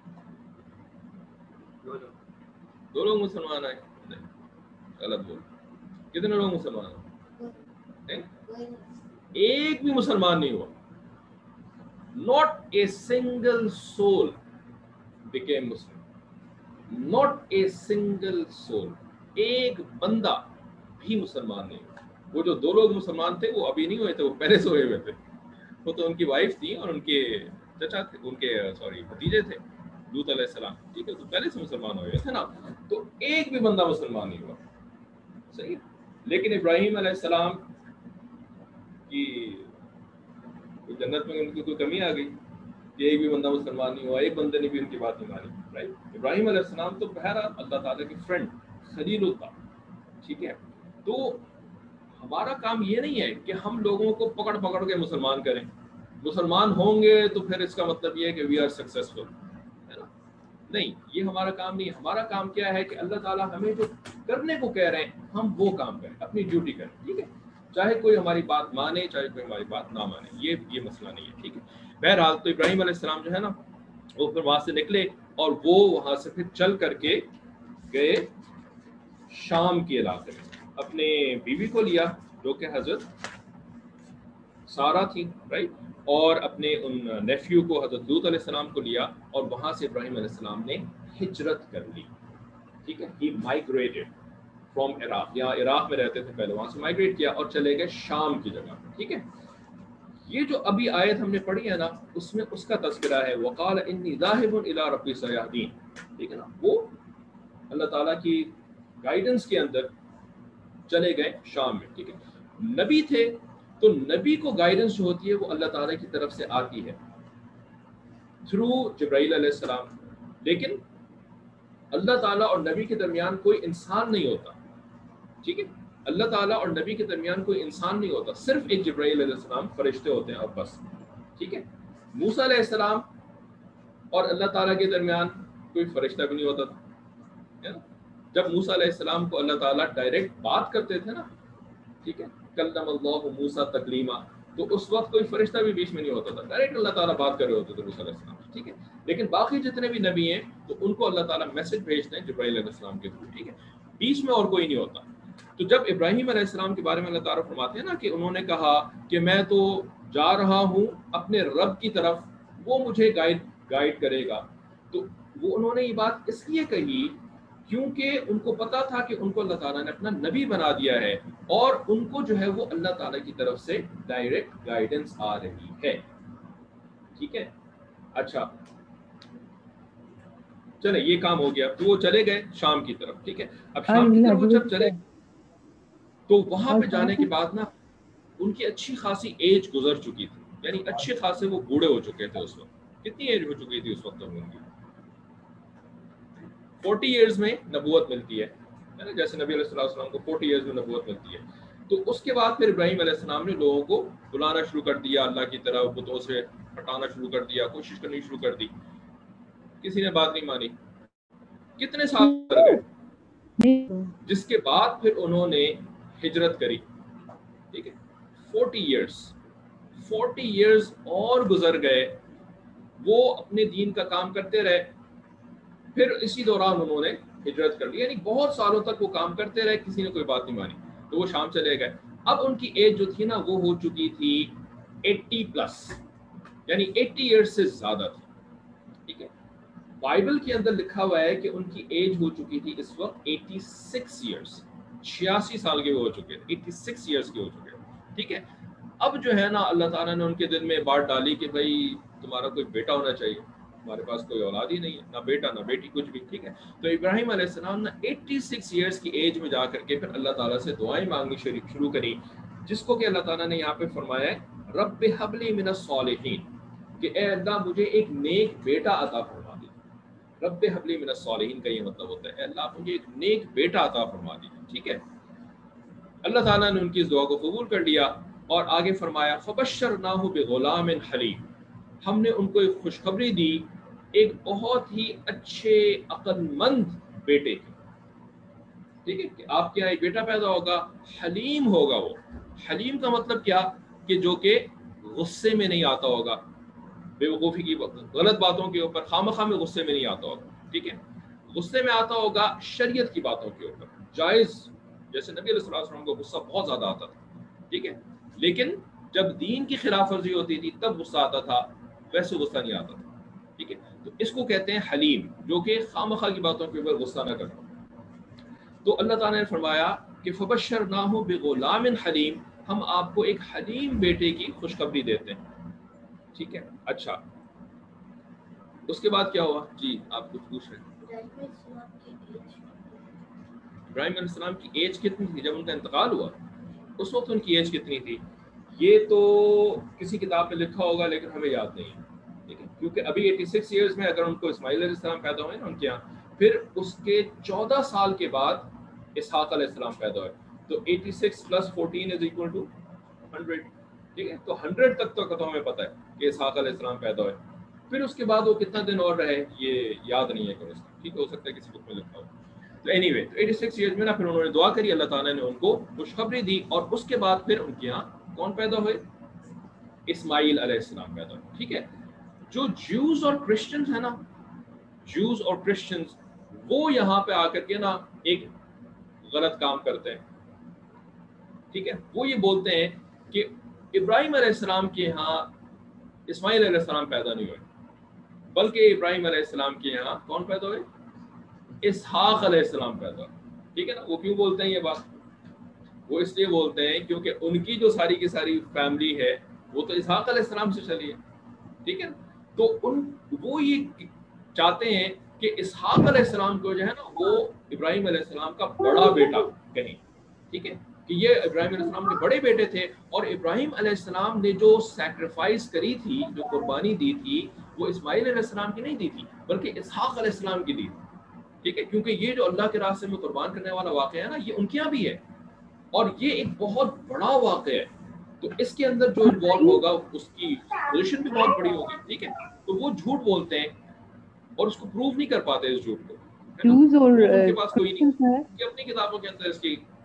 دو لوگ مسلمان آئے. نہیں غلط بول، کتنے لوگ مسلمان ہوئے؟ ایک بھی مسلمان نہیں ہوا. Not a single soul became Muslim. Not a single soul. ایک بندہ بھی مسلمان نہیں ہوا. وہ جو دو لوگ مسلمان تھے وہ ابھی نہیں ہوئے تھے، وہ پہلے سے ہوئے ہوئے تھے. وہ تو ان کی وائف تھی اور ان کے چچا تھے، ان کے بھتیجے تھے لوط علیہ السلام، ٹھیک ہے، تو پہلے سے مسلمان ہوئے تھے نا. تو ایک بھی بندہ مسلمان نہیں ہوا، صحیح. لیکن ابراہیم علیہ السلام کی جنت میں ان کی کوئی کمی آ گئی کہ ایک بھی بندہ مسلمان نہیں ہوا، ایک بندے نے بھی ان کی بات نہیں مانی، رائٹ. ابراہیم علیہ السلام تو بہرحال اللہ تعالیٰ کے فرینڈ خلیل ہوتا، ٹھیک ہے. تو ہمارا کام یہ نہیں ہے کہ ہم لوگوں کو پکڑ پکڑ کے مسلمان کریں، مسلمان ہوں گے تو پھر اس کا مطلب یہ ہے کہ وی آر سکسیسفل، ہے نا. نہیں، یہ ہمارا کام نہیں. ہمارا کام کیا ہے کہ اللہ تعالیٰ ہمیں جو کرنے کو کہہ رہے ہیں ہم وہ کام کریں، اپنی ڈیوٹی کریں، ٹھیک ہے. چاہے کوئی ہماری بات مانے چاہے کوئی ہماری بات نہ مانے، یہ مسئلہ نہیں ہے، ٹھیک ہے. بہرحال تو ابراہیم علیہ السلام جو ہے نا وہ پھر وہاں سے نکلے اور وہ وہاں سے پھر چل کر کے گئے شام کے علاقے میں. اپنے بیوی کو لیا جو کہ حضرت سارہ تھی، رائٹ، اور اپنے ان نیفیو کو حضرت لوط علیہ السلام کو لیا اور وہاں سے ابراہیم علیہ السلام نے ہجرت کر لی، ٹھیک ہے. ہی مائگریٹڈ فرام عراق، یہاں عراق میں رہتے تھے پہلے، وہاں سے مائگریٹ کیا اور چلے گئے شام کی جگہ، ٹھیک ہے. یہ جو ابھی آیت ہم نے پڑھی ہے نا اس میں اس کا تذکرہ ہے، وقال انی ذاہب الی ربی سیہدین، ٹھیک ہے نا. وہ اللہ تعالیٰ کی گائیڈنس کے اندر چلے گئے شام میں، ٹھیک ہے. نبی تھے تو نبی کو گائیڈنس جو ہوتی ہے وہ اللہ تعالیٰ کی طرف سے آتی ہے تھرو جبرائیل علیہ السلام. لیکن اللہ تعالیٰ اور نبی کے درمیان کوئی انسان نہیں ہوتا، ٹھیک ہے. اللہ تعالیٰ اور نبی کے درمیان کوئی انسان نہیں ہوتا، صرف ایک جبرائیل علیہ السلام فرشتے ہوتے ہیں اور بس، ٹھیک ہے. موسیٰ علیہ السلام اور اللہ تعالیٰ کے درمیان کوئی فرشتہ بھی نہیں ہوتا تھا. جب موسیٰ علیہ السلام کو اللہ تعالیٰ ڈائریکٹ بات کرتے تھے نا، ٹھیک ہے، کلم اللہ موسیٰ تکلیما، تو اس وقت کوئی فرشتہ بھی بیچ میں نہیں ہوتا تھا, ڈائریکٹ اللہ تعالیٰ بات کر رہے ہوتے تھے موسیٰ علیہ السلام, ٹھیک ہے. لیکن باقی جتنے بھی نبی ہیں تو ان کو اللہ تعالیٰ میسج بھیجتے ہیں جبرائیل علیہ السلام کے تھرو, ٹھیک ہے, بیچ میں اور کوئی نہیں ہوتا. تو جب ابراہیم علیہ السلام کے بارے میں اللہ تعالیٰ فرماتے ہیں نا کہ انہوں نے کہا کہ میں تو جا رہا ہوں اپنے رب کی طرف, وہ مجھے گائیڈ کرے گا, تو وہ انہوں نے یہ بات اس لیے کہی کیونکہ ان کو پتا تھا کہ ان کو اللہ تعالیٰ نے اپنا نبی بنا دیا ہے اور ان کو جو ہے وہ اللہ تعالیٰ کی طرف سے ڈائریکٹ گائیڈنس آ رہی ہے, ٹھیک ہے. اچھا چلے یہ کام ہو گیا, تو وہ چلے گئے شام کی طرف, ٹھیک ہے. اب شام کی طرف وہ جب چلے تو وہاں پہ جانے کے بعد نا ان کی اچھی خاصی ایج گزر چکی تھی, یعنی اچھے خاصے وہ بوڑھے ہو چکے تھے اس وقت. کتنی ایج ہو چکی تھی اس وقت ان کی؟ 40 ایئرز میں نبوت ملتی ہے نا, جیسے نبی علیہ السلام کو 40 ایئرز میں نبوت ملتی ہے. تو اس کے بعد پھر ابراہیم علیہ السلام نے لوگوں کو بلانا شروع کر دیا اللہ کی طرف, بتوں سے ہٹانا شروع کر دیا, کوشش کرنی شروع کر دی, کسی نے بات نہیں مانی. کتنے سال گزر گئے, جس کے بعد پھر انہوں نے ہجرت کری, ٹھیک ہے. 40 ایئرز اور گزر گئے, وہ اپنے دین کا کام کرتے رہے, پھر اسی دوران انہوں نے ہجرت کر لی, یعنی بہت سالوں تک وہ کام کرتے رہے, کسی نے کوئی بات نہیں مانی, تو وہ شام چلے گئے. اب ان کی ایج جو تھی نا وہ ہو چکی تھی 80 پلس, یعنی 80 ایئرز سے زیادہ تھی, ٹھیک ہے. بائبل کے اندر لکھا ہوا ہے کہ ان کی ایج ہو چکی تھی اس وقت 86 ایئرز, 86 سال کے وہ ہو چکے تھے, 86 ایئرز کے ہو چکے تھے, ٹھیک ہے. اب جو ہے نا اللہ تعالیٰ نے ان کے دل میں بات ڈالی کہ بھائی تمہارا کوئی بیٹا ہونا چاہیے, ہمارے پاس کوئی اولاد ہی نہیں ہے, نہ بیٹا نہ بیٹی, کچھ بھی, ٹھیک ہے. تو ابراہیم علیہ السلام نے 86 ایئرز کی ایج میں جا کر کے پھر اللہ تعالیٰ سے دعائیں مانگنی شروع کری, جس کو کہ اللہ تعالیٰ نے یہاں پہ فرمایا ہے رب ہب لی من الصالحین, کہ اے اللہ مجھے ایک نیک بیٹا عطا فرما دے. رب ہب لی من الصالحین کا یہ مطلب ہوتا ہے اے اللہ مجھے ایک نیک بیٹا عطا فرما دے, ٹھیک ہے. اللہ تعالیٰ نے ان کی اس دعا کو قبول کر لیا اور آگے فرمایا فبشرناہ بغلام حلیم, ہم نے ان کو ایک خوشخبری دی ایک بہت ہی اچھے عقل مند بیٹے کی, ٹھیک ہے, کہ آپ کے یہاں ایک بیٹا پیدا ہوگا, حلیم ہوگا. وہ حلیم کا مطلب کیا کہ جو کہ غصے میں نہیں آتا ہوگا, بے وقوفی کی غلط باتوں کے اوپر خامخواہ میں غصے میں نہیں آتا ہوگا, ٹھیک ہے. غصے میں آتا ہوگا شریعت کی باتوں کے اوپر, جائز, جیسے نبی علیہ السلام کو غصہ بہت زیادہ آتا تھا, ٹھیک ہے, لیکن جب دین کی خلاف ورزی ہوتی تھی تب غصہ آتا تھا, ویسے غصہ نہیں آتا تھا, ٹھیک ہے. تو اس کو کہتے ہیں حلیم, جو کہ خامخواہ کی باتوں کے اوپر غصہ نہ کرتا. تو اللہ تعالیٰ نے فرمایا کہ فبشرناہ بغلام حلیم, ہم آپ کو ایک حلیم بیٹے کی خوشخبری دیتے ہیں, ٹھیک ہے. اچھا اس کے بعد کیا ہوا؟ جی آپ کچھ پوچھ رہے ہیں. ابراہیم علیہ السلام کی ایج کتنی تھی جب ان کا انتقال ہوا؟ اس وقت ان کی ایج کتنی تھی یہ تو کسی کتاب پہ لکھا ہوگا لیکن ہمیں یاد نہیں ہے, ٹھیک ہے. کیونکہ ابھی 86 ایئرز میں اگر ان کو اسماعیل علیہ السلام پیدا ہوئے نا ان کے یہاں, پھر اس کے 14 سال کے بعد اسحاق علیہ السلام پیدا ہوئے, تو 86 + 14 = 100, ٹھیک ہے. تو 100 تک تو ہمیں پتہ ہے کہ اسحاق علیہ السلام پیدا ہوئے. پھر اس کے بعد وہ کتنا دن اور رہے یہ یاد نہیں ہے کہ اس کا, ٹھیک ہے, ہو سکتا ہے کسی بک میں لکھا ہو. تو اینی وے 86 ایئرز میں نا پھر انہوں نے دعا کری, اللہ تعالیٰ نے ان کو خوشخبری دی, اور اس کے بعد پھر ان کے یہاں کون پیدا ہوئے؟ اسماعیل علیہ السلام پیدا ہوئے, ٹھیک ہے. جو جیوز اور کرسچنز ہیں نا, جیوز اور کرسچنز وہ یہاں پہ آ کر کے نا ایک غلط کام کرتے ہیں, ٹھیک ہے. وہ یہ بولتے ہیں کہ ابراہیم علیہ السلام کے یہاں اسماعیل علیہ السلام پیدا نہیں ہوئے, بلکہ ابراہیم علیہ السلام کے یہاں کون پیدا ہوئے؟ اسحاق علیہ السلام پیدا ہوئے, ٹھیک ہے نا. وہ کیوں بولتے ہیں یہ بات؟ وہ اس لیے بولتے ہیں کیونکہ ان کی جو ساری کی ساری فیملی ہے وہ تو اسحاق علیہ السلام سے چلی ہے, ٹھیک ہے. تو وہ یہ چاہتے ہیں کہ اسحاق علیہ السلام کو جو ہے نا وہ ابراہیم علیہ السلام کا بڑا بیٹا کہیں, ٹھیک ہے, کہ یہ ابراہیم علیہ السلام کے بڑے بیٹے تھے, اور ابراہیم علیہ السلام نے جو سیکریفائس کری تھی, جو قربانی دی تھی, وہ اسماعیل علیہ السلام کی نہیں دی تھی بلکہ اسحاق علیہ السلام کی دی تھی, ٹھیک ہے. کیونکہ یہ جو اللہ کے راستے میں قربان کرنے والا واقعہ ہے نا یہ ان کے یہاں بھی ہے, اور یہ ایک بہت بڑا واقعہ ہے. تو اس کے اندر جو انوالو ہوگا اس کی پوزیشن بھی بہت بڑی ہوگی, ٹھیک ہے. تو وہ جھوٹ بولتے ہیں اور اس کو پروو نہیں کر پاتے اس جھوٹ کو, ان کے پاس کوئی نہیں کہ اپنی کتابوں کے اندر اس کی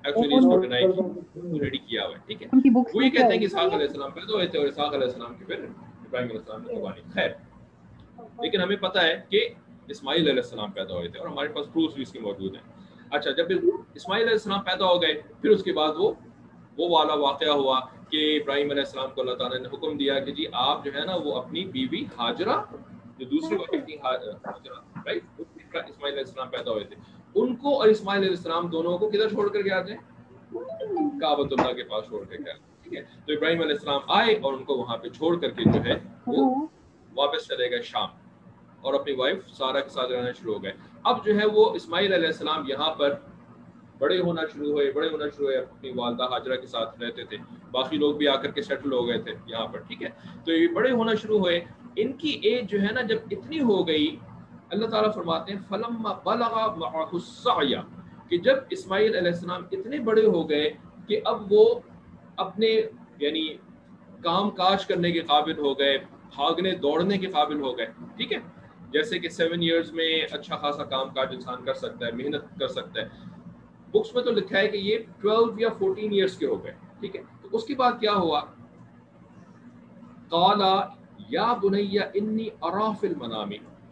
ایکچولی اس کو ڈینائی آلریڈی کیا ہوا ہے. ٹھیک ہے, وہ یہ کہتے ہیں کہ اسحاق علیہ السلام پیدا ہوئے تھے اور اسحاق علیہ السلام کے پھر ابراہیم علیہ السلام نے قربانی. خیر, لیکن ہمیں پتہ ہے کہ اسماعیل علیہ السلام پیدا ہوئے تھے اور ہمارے پاس پروفس بھی اس کے موجود ہیں. اچھا, جب اسماعیل علیہ السلام پیدا ہو گئے پھر اس کے بعد وہ والا واقعہ ہوا کہ ابراہیم علیہ السلام کو اللہ تعالیٰ نے حکم دیا کہ جی آپ جو ہے نا وہ اپنی بیوی ہاجرہ جو دوسری وائف تھی ہاجرہ, رائٹ, اسماعیل علیہ السلام پیدا ہوئے تھے, ان کو اور اسماعیل علیہ السلام دونوں کو کدھر چھوڑ کر گیا تھے؟ کعبۃ اللہ کے پاس چھوڑ کر گیا. ٹھیک ہے, تو ابراہیم علیہ السلام آئے اور ان کو وہاں پہ چھوڑ کر کے جو ہے وہ واپس چلے گئے شام اور اپنی وائف سارہ کے ساتھ رہنا شروع ہو گئے. اب جو ہے وہ اسماعیل علیہ السلام یہاں پر بڑے ہونا شروع ہوئے, اپنی والدہ ہاجرہ کے ساتھ رہتے تھے, باقی لوگ بھی آ کر کے سیٹل ہو گئے تھے یہاں پر. ٹھیک ہے, تو یہ بڑے ہونا شروع ہوئے, ان کی ایج جو ہے نا جب اتنی ہو گئی, اللہ تعالیٰ فرماتے ہیں فلما بلغ معه السعی, کہ جب اسماعیل علیہ السلام اتنے بڑے ہو گئے کہ اب وہ اپنے یعنی کام کاج کرنے کے قابل ہو گئے, بھاگنے دوڑنے کے قابل ہو گئے. ٹھیک ہے, جیسے کہ 7 ایئرز میں اچھا خاصا کام کاج انسان کر سکتا ہے, محنت کر سکتا ہے. بکس میں تو لکھا ہے کہ یہ 12 یا 14 ایئرز کے ہو گئے. ٹھیک ہے, تو اس کے بعد کیا ہوا, قال یا بنی انی ارا فی المنام,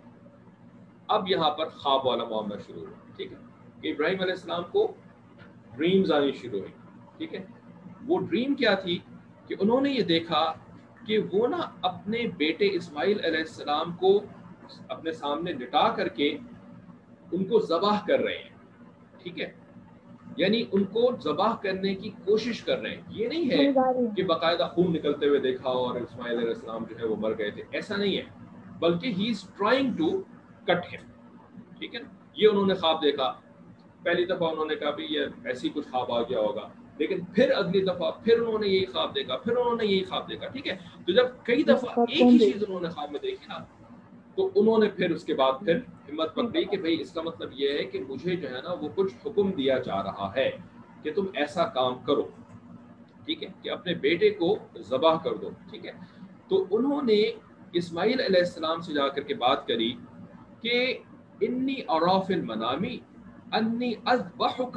اب یہاں پر خواب والا معاملہ شروع ہوا. ٹھیک ہے, کہ ابراہیم علیہ السلام کو ڈریمز آنی شروع ہوئی. ٹھیک ہے, وہ ڈریم کیا تھی کہ انہوں نے یہ دیکھا کہ وہ نا اپنے بیٹے اسماعیل علیہ السلام کو اپنے سامنے لٹا کر کے ان کو ذبح کر رہے ہیں. ٹھیک ہے, یعنی ان کو ذبح کرنے کی کوشش کر رہے ہیں. یہ نہیں ہے کہ باقاعدہ خون نکلتے ہوئے دیکھا اور اسماعیل علیہ السلام جو ہے وہ مر گئے تھے, ایسا نہیں ہے, بلکہ ہی از ٹرائنگ ٹو کٹ ہم. ٹھیک ہے, یہ انہوں نے خواب دیکھا. پہلی دفعہ انہوں نے کہا بھی یہ ایسی کچھ خواب آ گیا ہوگا, لیکن پھر اگلی دفعہ پھر انہوں نے یہی خواب دیکھا, پھر انہوں نے یہی خواب دیکھا. ٹھیک ہے, تو جب کئی دفعہ ایک ہی چیز انہوں نے خواب میں دیکھی نا, تو انہوں نے پھر اس کے بعد پھر ہمت پکڑی کہ بھئی اس کا مطلب یہ ہے کہ مجھے جو ہے نا وہ کچھ حکم دیا جا رہا ہے کہ تم ایسا کام کرو. ٹھیک ہے, کہ اپنے بیٹے کو ذبح کر دو. ٹھیک ہے, تو انہوں نے اسماعیل علیہ السلام سے جا کر کے بات کری کہ انی ارا فی المنام انی اذبحک,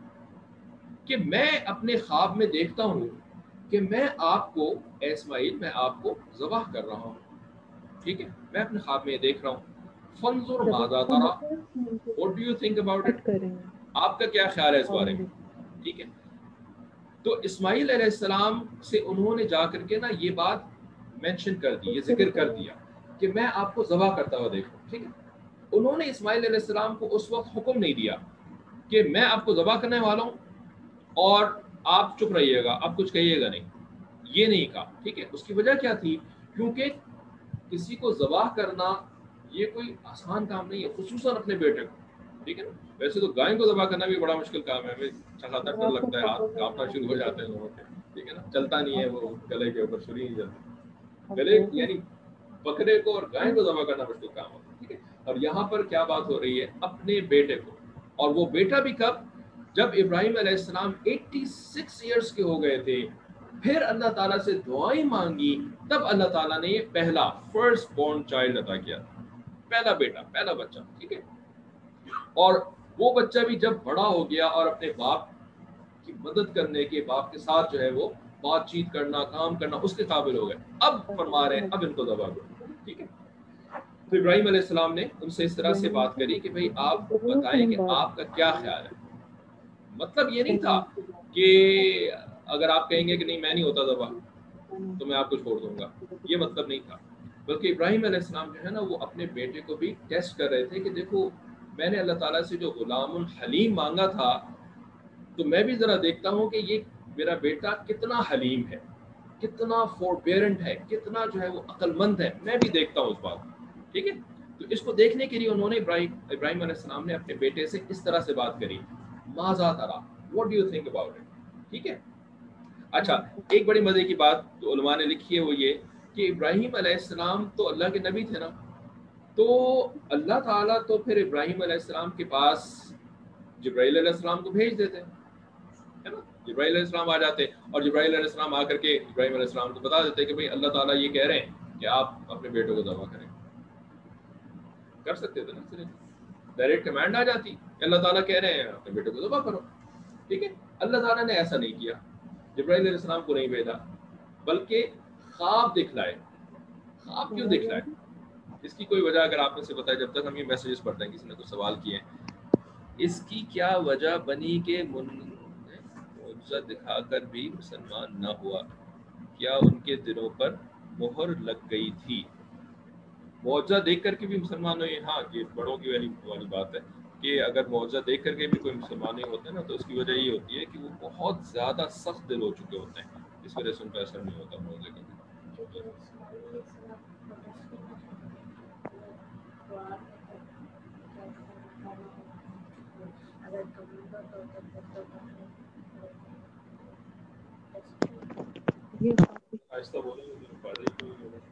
کہ میں اپنے خواب میں دیکھتا ہوں کہ میں آپ کو اے اسماعیل میں آپ کو ذبح کر رہا ہوں. ٹھیک ہے, میں اپنے خواب میں یہ دیکھ رہا ہوں. فانظر ماذا ترى, what do you think about it, آپ کا کیا خیال ہے اس بارے میں. ٹھیک ہے, تو اسماعیل علیہ السلام سے انہوں نے جا کر کے نا یہ بات مینشن کر دی, یہ ذکر کر دیا کہ میں آپ کو ذبح کرتا ہوا دیکھ رہا ہوں. ٹھیک ہے, انہوں نے اسماعیل علیہ السلام کو اس وقت حکم نہیں دیا کہ میں آپ کو ذبح کرنے والا ہوں اور آپ چپ رہیے گا, آپ کچھ کہیے گا نہیں, یہ نہیں کہا. ٹھیک ہے, اس کی وجہ کیا تھی, کیونکہ کسی کو ذبح کرنا یہ کوئی آسان کام نہیں ہے, خصوصاً اپنے بیٹے کو. ٹھیک ہے نا, ویسے تو گائے کو ذبح کرنا بھی بڑا مشکل کام ہے, ہمیں چھکاتا ڈر لگتا ہے, ہاتھ کانپنا شروع ہو جاتے ہیں لوگوں کے. ٹھیک ہے نا, چلتا نہیں ہے, وہ گلے کے اوپر چھری نہیں چلتی. گلے یعنی بکرے کو اور گائے کو ذبح کرنا مشکل کام ہوتا ہے. ٹھیک ہے, اور یہاں پر کیا بات ہو رہی ہے, اپنے بیٹے کو, اور وہ بیٹا بھی کب, جب ابراہیم علیہ السلام 86 ایئرز کے ہو گئے تھے, پھر اللہ تعالیٰ سے دعائیں مانگی, تب اللہ تعالیٰ نے یہ پہلا فرسٹ بورن چائلڈ عطا کیا, پہلا بیٹا, پہلا بچہ. ٹھیک ہے, اور وہ بچہ بھی جب بڑا ہو گیا اور اپنے باپ کی مدد کرنے کے, باپ کے ساتھ جو ہے وہ بات چیت کرنا, کام کرنا, اس کے قابل ہو گئے, اب فرما رہے ہیں اب ان کو ذبح کرو. ٹھیک ہے, تو ابراہیم علیہ السلام نے ان سے اس طرح سے بات کری کہ بھئی آپ بتائیں کہ آپ کا کیا خیال ہے. مطلب یہ نہیں تھا کہ اگر آپ کہیں گے کہ نہیں میں نہیں ہوتا ذبح تو میں آپ کو چھوڑ دوں گا, یہ مطلب نہیں تھا, بلکہ ابراہیم علیہ السلام جو ہے نا وہ اپنے بیٹے کو بھی ٹیسٹ کر رہے تھے کہ دیکھو میں نے اللہ تعالیٰ سے جو غلام الحلیم مانگا تھا, تو میں بھی ذرا دیکھتا ہوں کہ یہ میرا بیٹا کتنا حلیم ہے, کتنا فوربیرنٹ ہے, کتنا جو ہے وہ عقل مند ہے, میں بھی دیکھتا ہوں اس بات. ٹھیک ہے, تو اس کو دیکھنے کے لیے انہوں نے ابراہیم علیہ السلام نے اپنے بیٹے سے اس طرح سے بات کری, ماذا ترى, what do you think about it. ٹھیک ہے, اچھا ایک بڑی مزے کی بات جو علماء نے لکھی ہے وہ یہ کہ ابراہیم علیہ السلام تو اللہ کے نبی تھے نا, تو اللہ تعالیٰ تو پھر ابراہیم علیہ السلام کے پاس جبرائیل علیہ السلام کو بھیج دیتے ہے نا, جبرائیل علیہ السلام آ جاتے اور جبرائیل علیہ السلام آ کر کے ابراہیم علیہ السلام کو بتا دیتے کہ بھئی اللہ تعالیٰ یہ کہہ رہے ہیں کہ آپ اپنے بیٹے کو ذبح کریں. کر سکتے تھے نا, ڈائریکٹ کمانڈ آ جاتی کہ اللہ تعالیٰ کہہ رہے ہیں اپنے بیٹے کو ذبح کرو. ٹھیک ہے, اللہ تعالیٰ نے ایسا نہیں کیا، جبرائیل علیہ السلام کو نہیں بھیجا، بلکہ خواب دکھلائے. خواب کیوں دکھلائے؟ اس کی کوئی وجہ اگر آپ میں سے بتائے، جب تک ہم یہ میسیجز پڑھتے ہیں، کسی نے کچھ سوال کیے ہیں، اس کی کیا وجہ بنی کہ معجزہ دکھا کر بھی مسلمان نہ ہوا؟ کیا ان کے دلوں پر مہر لگ گئی تھی؟ معجزہ دیکھ کر کے بھی مسلمان ہوئے. ہاں یہ بڑوں کی والی بات ہے کہ اگر معجزہ دیکھ کر کے بھی کوئی مسلمان نہیں ہوتا نا، تو اس کی وجہ یہ ہوتی ہے کہ وہ بہت زیادہ سخت دل ہو چکے ہوتے ہیں، اس وجہ سے ان کا اثر نہیں ہوتا معجزے کا. آہستہ بولیں گے فائدہ ہی کوئی نہیں.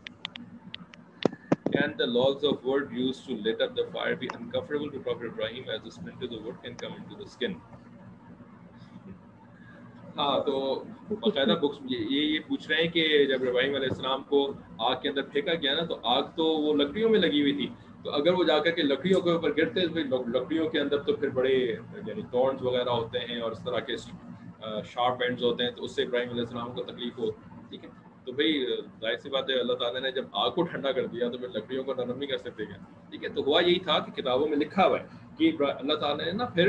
Can the logs of wood used to lit up the fire be uncomfortable to Prophet Ibrahim as the splinters of wood can come into the skin? ہاں تو باقاعدہ بکس یہ پوچھ رہے ہیں کہ جب ابراہیم علیہ السلام کو آگ کے اندر پھینکا گیا نا، تو آگ تو وہ لکڑیوں میں لگی ہوئی تھی، تو اگر وہ جا کر کے لکڑیوں کے اوپر گرتے، لکڑیوں کے اندر تو پھر بڑے یعنی تھورنز وغیرہ ہوتے ہیں اور اس طرح کے شارپ اینڈز ہوتے ہیں، تو اس سے ابراہیم علیہ السلام کو تکلیف ہو. ٹھیک ہے، تو بھائی ظاہر سی بات ہے، اللہ تعالیٰ نے جب آگ کو ٹھنڈا کر دیا تو پھر لکڑیوں کو نرم نہیں کر سکتے کیا. ٹھیک ہے، تو ہوا یہی تھا کہ کتابوں میں لکھا ہوا ہے کہ اللہ تعالیٰ نے نا پھر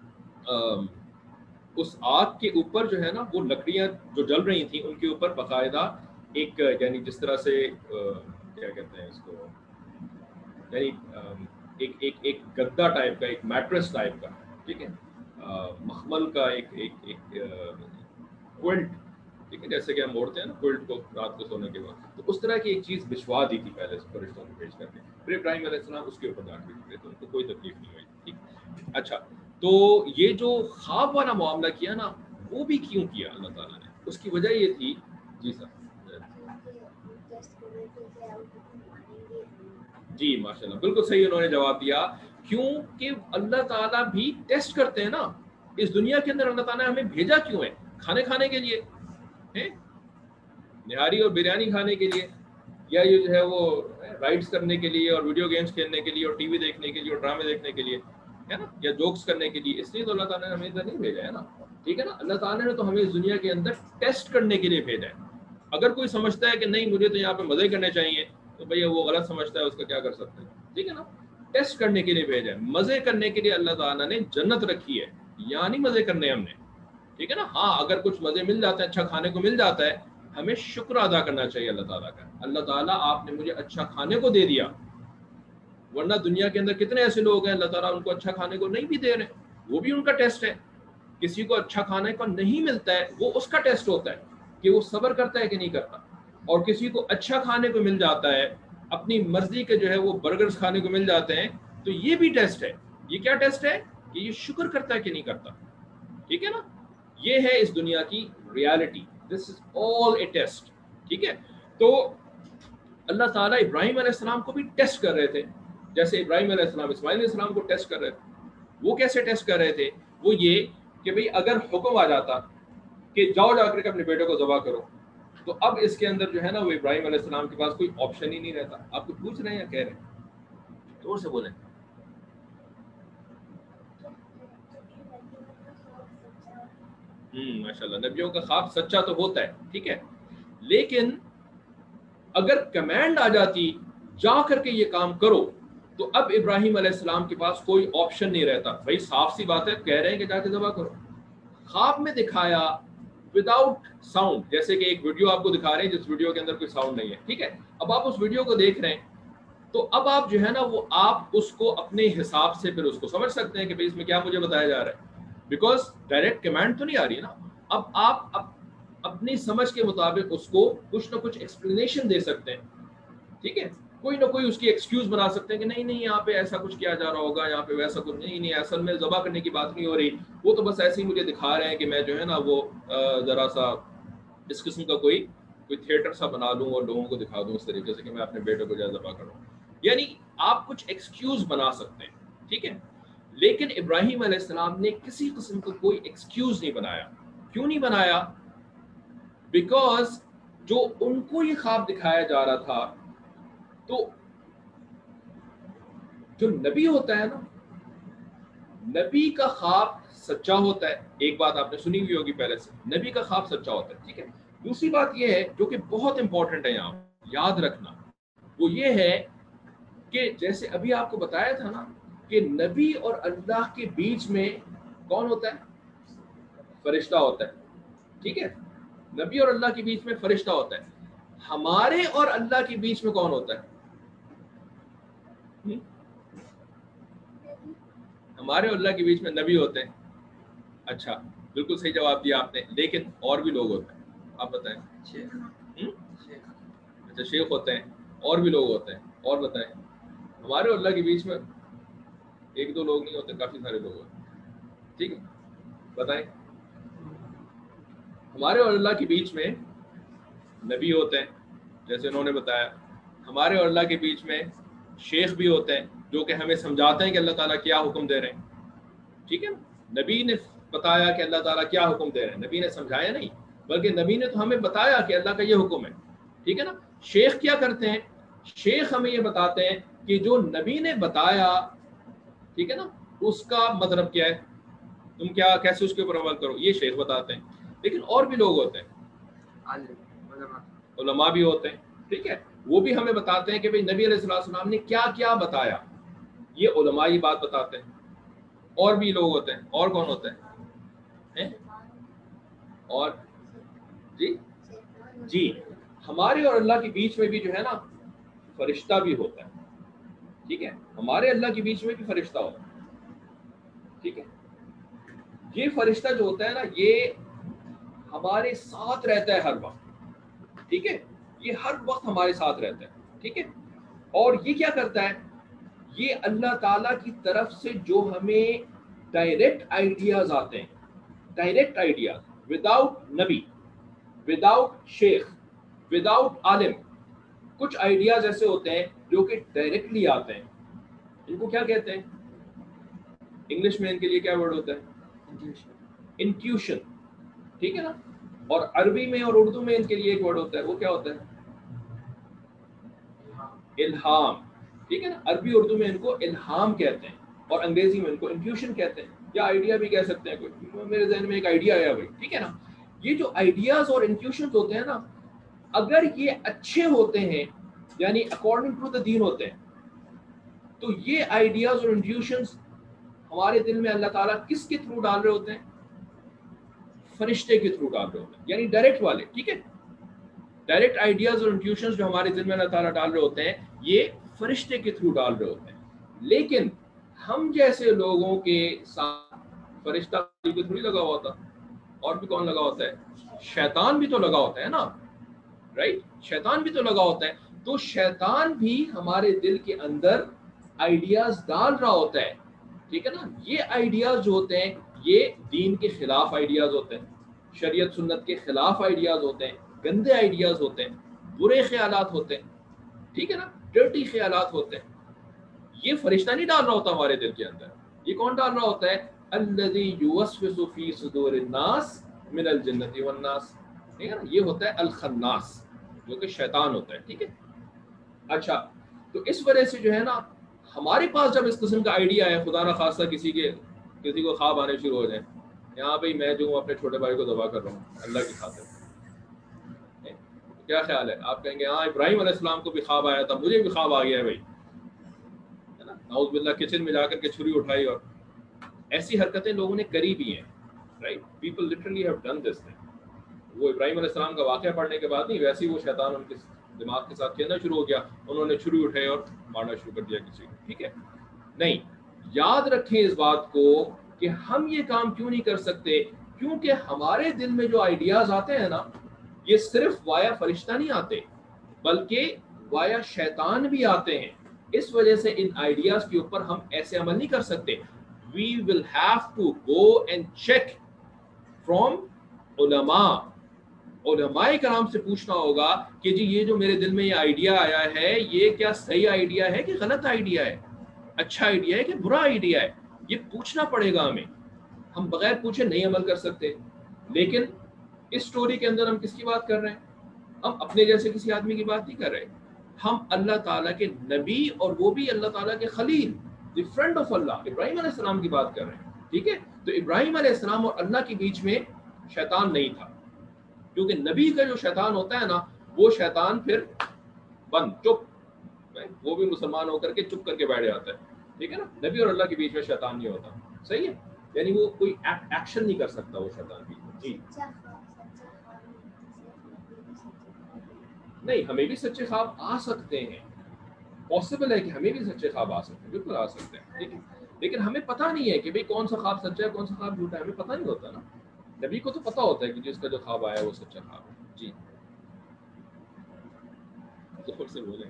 اس آگ کے اوپر جو ہے نا وہ لکڑیاں جو جل رہی تھیں ان کے اوپر باقاعدہ ایک یعنی جس طرح سے کیا کہتے ہیں اس کو، یعنی ایک گدا ٹائپ کا، ایک میٹرس ٹائپ کا، ٹھیک ہے، مخمل کا ایک کوئلٹ، ٹھیک ہے، جیسے کہ ہم اوڑھتے ہیں نا کوئلٹ کو رات کو سونے کے بعد، تو اس طرح کی ایک چیز بچھوا دی تھی پہلے فرشتوں کو بھیج کر کے. پھر ابراہیم علیہ السلام اس کے اوپر جا کے نکلے تو ان کو کوئی تکلیف نہیں ہوئی. ٹھیک، اچھا، تو یہ جو خواب والا معاملہ کیا نا، وہ بھی کیوں کیا اللہ تعالیٰ نے؟ اس کی وجہ یہ تھی. جی سر. جی ماشاء اللہ، بالکل صحیح انہوں نے جواب دیا. کیونکہ اللہ تعالیٰ بھی ٹیسٹ کرتے ہیں نا. اس دنیا کے اندر اللہ تعالیٰ نے ہمیں بھیجا کیوں ہے؟ کھانے کے لیے، نہاری اور بریانی کھانے کے لیے، یا یہ جو ہے وہ رائڈس کرنے کے لیے اور ویڈیو گیمز کھیلنے کے لیے اور ٹی وی دیکھنے کے لیے اور ڈرامے دیکھنے کے لیے، ہے نا، یا جوکس کرنے کے لیے. اس لیے تو اللہ تعالیٰ نے ہمیں ادھر نہیں بھیجا ہے نا. ٹھیک ہے نا، اللہ تعالیٰ نے تو ہمیں اس دنیا کے اندر ٹیسٹ کرنے کے لیے بھیجا ہے. اگر کوئی سمجھتا ہے کہ نہیں مجھے تو یہاں پہ مزے کرنے چاہیے، تو بھیا وہ غلط سمجھتا ہے، اس کا کیا کر سکتے ہیں. ٹھیک ہے نا، ٹیسٹ کرنے کے لیے بھیجا ہے، مزے کرنے کے لیے اللہ تعالیٰ نے جنت رکھی ہے، یعنی مزے کرنے ہم نے. ٹھیک ہے نا. ہاں اگر کچھ مزے مل جاتے ہیں، اچھا کھانے کو مل جاتا ہے، ہمیں شکر ادا کرنا چاہیے اللہ تعالیٰ کا. اللہ تعالیٰ آپ نے مجھے اچھا کھانے کو دے دیا، ورنہ دنیا کے اندر کتنے ایسے لوگ ہیں اللہ تعالیٰ ان کو اچھا کھانے کو نہیں بھی دے رہے، وہ بھی ان کا ٹیسٹ ہے. کسی کو اچھا کھانے کو نہیں ملتا ہے، وہ اس کا ٹیسٹ ہوتا ہے کہ وہ صبر کرتا ہے کہ نہیں کرتا. اور کسی کو اچھا کھانے کو مل جاتا ہے، اپنی مرضی کے جو ہے وہ برگرز کھانے کو مل جاتے ہیں، تو یہ بھی ٹیسٹ ہے. یہ کیا ٹیسٹ ہے کہ یہ شکر کرتا ہے کہ نہیں کرتا. ٹھیک ہے نا، یہ ہے اس دنیا کی reality. This is all a test. ٹھیک ہے، تو اللہ تعالیٰ ابراہیم علیہ السلام کو بھی ٹیسٹ کر رہے تھے، جیسے ابراہیم علیہ السلام اسماعیل علیہ السلام کو ٹیسٹ کر رہے تھے. وہ کیسے ٹیسٹ کر رہے تھے؟ وہ یہ کہ بھئی اگر حکم آ جاتا کہ جاؤ جا کر کے اپنے بیٹے کو ذبح کرو، تو اب اس کے اندر جو ہے نا وہ ابراہیم علیہ السلام کے پاس کوئی آپشن ہی نہیں رہتا. آپ کو پوچھ رہے ہیں یا کہہ رہے ہیں؟ زور سے بولیں. ماشاء اللہ، نبیوں کا خواب سچا تو ہوتا ہے، ٹھیک ہے، لیکن اگر کمانڈ آ جاتی جا کر کے یہ کام کرو، تو اب ابراہیم علیہ السلام کے پاس کوئی آپشن نہیں رہتا. بھائی صاف سی بات ہے، کہہ رہے ہیں کہ جا کے ذبح کرو. خواب میں دکھایا وداؤٹ ساؤنڈ، جیسے کہ ایک ویڈیو آپ کو دکھا رہے ہیں جس ویڈیو کے اندر کوئی ساؤنڈ نہیں ہے. ٹھیک ہے، اب آپ اس ویڈیو کو دیکھ رہے ہیں، تو اب آپ جو ہے نا وہ آپ اس کو اپنے حساب سے پھر اس کو سمجھ سکتے ہیں کہ بھائی اس میں کیا مجھے بتایا جا رہا ہے، بیکاز ڈائریکٹ کمانڈ تو نہیں آ رہی نا. اب آپ اپنی سمجھ کے مطابق اس کو کچھ نہ کچھ ایکسپلینیشن دے سکتے ہیں. ٹھیک ہے، کوئی نہ کوئی اس کی ایکسکیوز بنا سکتے ہیں کہ نہیں یہاں پہ ایسا کچھ کیا جا رہا ہوگا، یہاں پہ ویسا کچھ نہیں، اصل میں ذبح کرنے کی بات نہیں ہو رہی، وہ تو بس ایسے ہی مجھے دکھا رہے ہیں کہ میں جو ہے نا وہ ذرا سا اس قسم کا کوئی تھیٹر سا بنا لوں اور لوگوں کو دکھا دوں اس طریقے سے کہ میں اپنے بیٹے کو جو ذبح کروں. یعنی آپ کچھ ایکسکیوز بنا سکتے ہیں. ٹھیک ہے، لیکن ابراہیم علیہ السلام نے کسی قسم کا کوئی ایکسکیوز نہیں بنایا. کیوں نہیں بنایا؟ بیکاز جو ان کو یہ خواب دکھایا جا رہا تھا، تو جو نبی ہوتا ہے نا نبی کا خواب سچا ہوتا ہے، ایک بات آپ نے سنی ہوئی ہوگی پہلے سے، نبی کا خواب سچا ہوتا ہے، ٹھیک ہے. دوسری بات یہ ہے جو کہ بہت امپورٹنٹ ہے یہاں یاد رکھنا، وہ یہ ہے کہ جیسے ابھی آپ کو بتایا تھا نا کہ نبی اور اللہ کے بیچ میں کون ہوتا ہے؟ فرشتہ ہوتا ہے، ٹھیک ہے. نبی اور اللہ کے بیچ میں فرشتہ ہوتا ہے. ہمارے اور اللہ کے بیچ میں کون ہوتا ہے؟ ہمارے اور اللہ کے بیچ میں نبی ہوتے ہیں. اچھا، بالکل صحیح جواب دیا آپ نے، لیکن اور بھی لوگ ہوتے ہیں. آپ بتائیں. اچھا، شیخ ہوتے ہیں، اور بھی لوگ ہوتے ہیں، اور بتائیں. ہمارے اور اللہ کے بیچ میں ایک دو لوگ نہیں ہوتے، کافی سارے لوگ ہوتے ہیں، ٹھیک ہے. بتائیں. ہمارے اور اللہ کے بیچ میں نبی ہوتے ہیں جیسے انہوں نے بتایا. ہمارے اور اللہ کے بیچ میں شیخ بھی ہوتے ہیں جو کہ ہمیں سمجھاتے ہیں کہ اللہ تعالیٰ کیا حکم دے رہے ہیں، ٹھیک ہے. نبی نے بتایا کہ اللہ تعالیٰ کیا حکم دے رہے ہیں، نبی نے سمجھایا نہیں، بلکہ نبی نے تو ہمیں بتایا کہ اللہ کا یہ حکم ہے، ٹھیک ہے نا. شیخ کیا کرتے ہیں؟ شیخ ہمیں یہ بتاتے ہیں کہ جو نبی نے بتایا، ٹھیک ہے نا، اس کا مطلب کیا ہے، تم کیا کیسے اس کے اوپر عمل کرو، یہ شیخ بتاتے ہیں. لیکن اور بھی لوگ ہوتے ہیں، علماء بھی ہوتے ہیں، ٹھیک ہے. وہ بھی ہمیں بتاتے ہیں کہ بھئی نبی علیہ السلام نے کیا کیا بتایا، یہ علماء یہ بات بتاتے ہیں. اور بھی لوگ ہوتے ہیں. اور کون ہوتے ہیں؟ اور جی ہمارے اور اللہ کے بیچ میں بھی جو ہے نا فرشتہ بھی ہوتا ہے، ٹھیک ہے. ہمارے اللہ کے بیچ میں بھی فرشتہ ہوتا ہے، ٹھیک ہے. یہ فرشتہ جو ہوتا ہے نا یہ ہمارے ساتھ رہتا ہے ہر وقت، ٹھیک ہے. یہ ہر وقت ہمارے ساتھ رہتا ہے، ٹھیک ہے. اور یہ کیا کرتا ہے؟ یہ اللہ تعالیٰ کی طرف سے جو ہمیں ڈائریکٹ آئیڈیاز آتے ہیں، ڈائریکٹ آئیڈیاز، وداؤٹ نبی، وداؤٹ شیخ، وداؤٹ عالم، کچھ آئیڈیاز ایسے ہوتے ہیں جو کہ ڈائریکٹلی آتے ہیں. ان کو کیا کہتے ہیں؟ انگلش میں ان کے لیے کیا ورڈ ہوتا ہے؟ انٹیوشن، ٹھیک ہے نا. اور عربی میں اور اردو میں ان کے لیے ایک ورڈ ہوتا ہے، وہ کیا ہوتا ہے؟ الہام، ٹھیک ہے نا. عربی اردو میں ان کو الہام کہتے ہیں اور انگریزی میں ان کو انٹیوشن کہتے ہیں، یا آئیڈیا بھی کہہ سکتے ہیں. کوئی میرے ذہن میں ایک آئیڈیا آیا بھائی، ٹھیک ہے نا. یہ جو آئیڈیاز اور انٹیوشنز ہوتے ہیں نا، اگر یہ اچھے ہوتے ہیں یعنی اکارڈنگ ٹو دا دین ہوتے ہیں، تو یہ آئیڈیاز اور انٹیوشنز ہمارے دل میں اللہ تعالیٰ کس کے تھرو ڈال رہے ہوتے ہیں؟ فرشتے کے تھرو ڈال رہے ہوتے ہیں، یعنی ڈائریکٹ والے، ٹھیک ہے. ڈائریکٹ آئیڈیاز اور انٹیوشنز جو ہمارے دل میں اللہ تعالیٰ ڈال رہے ہوتے ہیں یہ فرشتے کے تھرو ڈال رہے ہوتے ہیں. لیکن ہم جیسے لوگوں کے ساتھ فرشتہ کے تھرو لگا ہوا ہوتا، اور بھی کون لگا ہوتا ہے؟ شیطان بھی تو لگا ہوتا ہے نا، رائٹ. شیطان بھی تو لگا ہوتا ہے. تو شیطان بھی ہمارے دل کے اندر آئیڈیاز ڈال رہا ہوتا ہے، ٹھیک ہے نا. یہ آئیڈیاز جو ہوتے ہیں یہ دین کے خلاف آئیڈیاز ہوتے ہیں، شریعت سنت کے خلاف آئیڈیاز ہوتے ہیں، گندے آئیڈیاز ہوتے ہیں، برے خیالات ہوتے ہیں، ٹھیک ہے نا، ڈرٹی خیالات ہوتے ہیں. یہ فرشتہ نہیں ڈال رہا ہوتا ہمارے دل کے اندر. یہ کون ڈال رہا ہوتا ہے؟ الذی یوسوس فی صدور الناس من الجنۃ والناس، ٹھیک ہے نا. یہ ہوتا ہے الخناس، جو کہ شیطان ہوتا ہے، ٹھیک ہے. اچھا، تو اس وجہ سے جو ہے نا ہمارے پاس جب اس قسم کا آئیڈیا ہے، خدا نہ خواستہ کسی کو خواب آنے شروع ہو جائیں، یہاں بھائی میں جو ہوں اپنے چھوٹے بھائی کو دبا کر رہا ہوں اللہ کی خاطر، کیا خیال ہے؟ آپ کہیں گے ہاں ابراہیم علیہ السلام کو بھی خواب آیا تھا، مجھے بھی خواب آ گیا ہے بھائی، ہے نا. نعوذ باللہ، کچن میں جا کر کے چھری اٹھائی، اور ایسی حرکتیں لوگوں نے کری بھی ہیں، right. People literally have done this thing. وہ ابراہیم علیہ السلام کا واقعہ پڑھنے کے بعد نہیں، ویسے ہی وہ شیطان ان کے دماغ کے ساتھ کھیلنا شروع ہو گیا، انہوں نے چھری اٹھائی اور مارنا شروع کر دیا کسی کو، ٹھیک ہے. نہیں، یاد رکھیں اس بات کو کہ ہم یہ کام کیوں نہیں کر سکتے، کیونکہ ہمارے دل میں جو آئیڈیاز آتے ہیں نا یہ صرف وایا فرشتہ نہیں آتے بلکہ وایا شیطان بھی آتے ہیں. اس وجہ سے ان آئیڈیاز کے اوپر ہم ایسے عمل نہیں کر سکتے. We will have to go and check from علماء کرام سے پوچھنا ہوگا کہ جی یہ جو میرے دل میں یہ آئیڈیا آیا ہے یہ کیا صحیح آئیڈیا ہے کہ غلط آئیڈیا ہے، اچھا آئیڈیا ہے کہ برا آئیڈیا ہے. یہ پوچھنا پڑے گا ہمیں. ہم بغیر پوچھے نہیں عمل کر سکتے. لیکن اس سٹوری کے اندر ہم کس کی بات کر رہے ہیں؟ ہم اپنے جیسے کسی آدمی کی بات نہیں کر رہے. ہم اللہ تعالیٰ کے نبی اور وہ بھی اللہ تعالیٰ کے خلیل the friend of Allah, ابراہیم علیہ السلام کی بات کر رہے ہیں, ٹھیک ہے. تو ابراہیم علیہ السلام اور اللہ کے بیچ میں شیطان نہیں تھا, کیونکہ نبی کا جو شیطان ہوتا ہے نا, وہ شیطان پھر بند چپ, وہ بھی مسلمان ہو کر کے چپ کر کے بیٹھ جاتا ہے, ٹھیک ہے نا. نبی اور اللہ کے بیچ میں شیطان نہیں ہوتا, صحیح ہے, یعنی وہ کوئی ایکشن نہیں کر سکتا وہ شیطان بھی. جی نہیں, ہمیں بھی سچے خواب آ سکتے ہیں, پاسبل ہے کہ ہمیں بھی سچے خواب آ سکتے ہیں, بالکل آ سکتے ہیں, ٹھیک ہے, لیکن ہمیں پتہ نہیں ہے کہ بھئی کون سا خواب سچا ہے کون سا خواب جھوٹا ہے, ہمیں پتہ نہیں ہوتا نا. نبی کو تو پتہ ہوتا ہے کہ جس کا جو خواب آیا ہے وہ سچا خواب ہے. جی زور سے بولیں.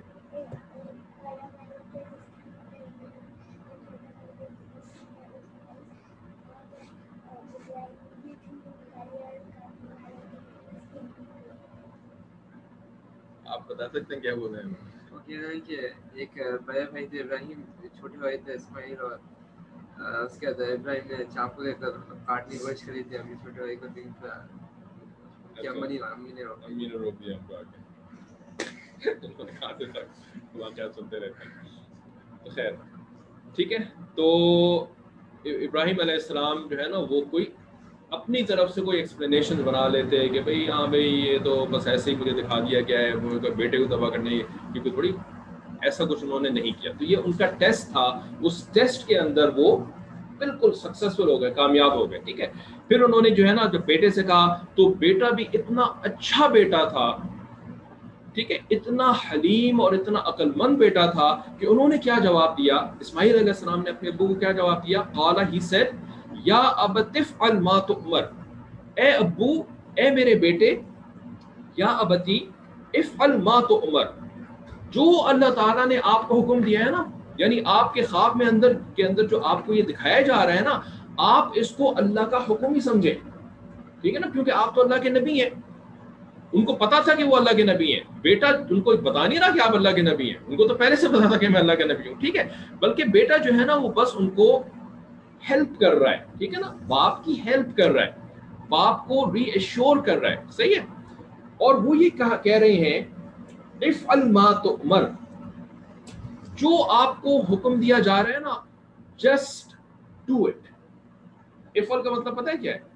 آپ بتا سکتے ہیں کیا بول رہے ہیں؟ وہ کہہ رہے ہیں کہ ایک بڑے بھائی تھے ابراہیم, چھوٹے بھائی تھے اسماعیل, اور اس کے بعد ابراہیم نے چاقو لے کر کاٹنے کی کوشش کری تھی اپنے چھوٹے بھائی کو, لیکن کہ امی نے روک دیا ہم کو آ کے, کھاتے تک واقعات سنتے رہتے ہیں. تو خیر ٹھیک ہے. تو ابراہیم علیہ السلام جو ہے نا, وہ کوئی اپنی طرف سے کوئی ایکسپلینیشن بنا لیتے ہیں کہ بھئی ہاں بھئی یہ تو بس ایسے ہی مجھے دکھا دیا گیا ہے, وہ بیٹے کو تباہ کرنے کی کوئی تھوڑی, ایسا کچھ انہوں نے نہیں کیا. تو یہ ان کا ٹیسٹ تھا, اس ٹیسٹ کے اندر وہ بالکل سکسیسفل ہو گئے, کامیاب ہو گئے, ٹھیک ہے. پھر انہوں نے جو ہے نا جب بیٹے سے کہا, تو بیٹا بھی اتنا اچھا بیٹا تھا, ٹھیک ہے, اتنا حلیم اور اتنا عقل مند بیٹا تھا کہ انہوں نے کیا جواب دیا, اسماعیل علیہ السلام نے اپنے ابو کو کیا جواب دیا, قال ہی سیڈ یا ابت افعل ما تؤمر, اے ابو, اے میرے بیٹے, یا ابتی افعل ما تؤمر, جو اللہ تعالیٰ نے آپ کو حکم دیا ہے نا, یعنی آپ کے خواب میں کے اندر جو آپ کو یہ دکھایا جا رہا ہے نا, آپ اس کو اللہ کا حکم ہی سمجھیں, ٹھیک ہے نا, کیونکہ آپ تو اللہ کے نبی ہیں. ان کو پتا تھا کہ وہ اللہ کے نبی ہیں, بیٹا ان کو بتا نہیں رہا کہ آپ اللہ کے نبی ہیں, ان کو تو پہلے سے پتا تھا کہ میں اللہ کے نبی ہوں, ٹھیک ہے. بلکہ بیٹا جو ہے نا وہ بس ان کو ہیلپ کر رہا ہے, ٹھیک ہے نا, باپ کی ہیلپ کر رہا ہے, باپ کو ری ایشور کر رہا ہے, صحیح ہے. اور وہ یہ کہہ رہے ہیں افعل ما تؤمر, جو آپ کو حکم دیا جا رہا ہے نا, جسٹ ڈو اٹ. افعل کا مطلب پتہ ہے کیا ہے؟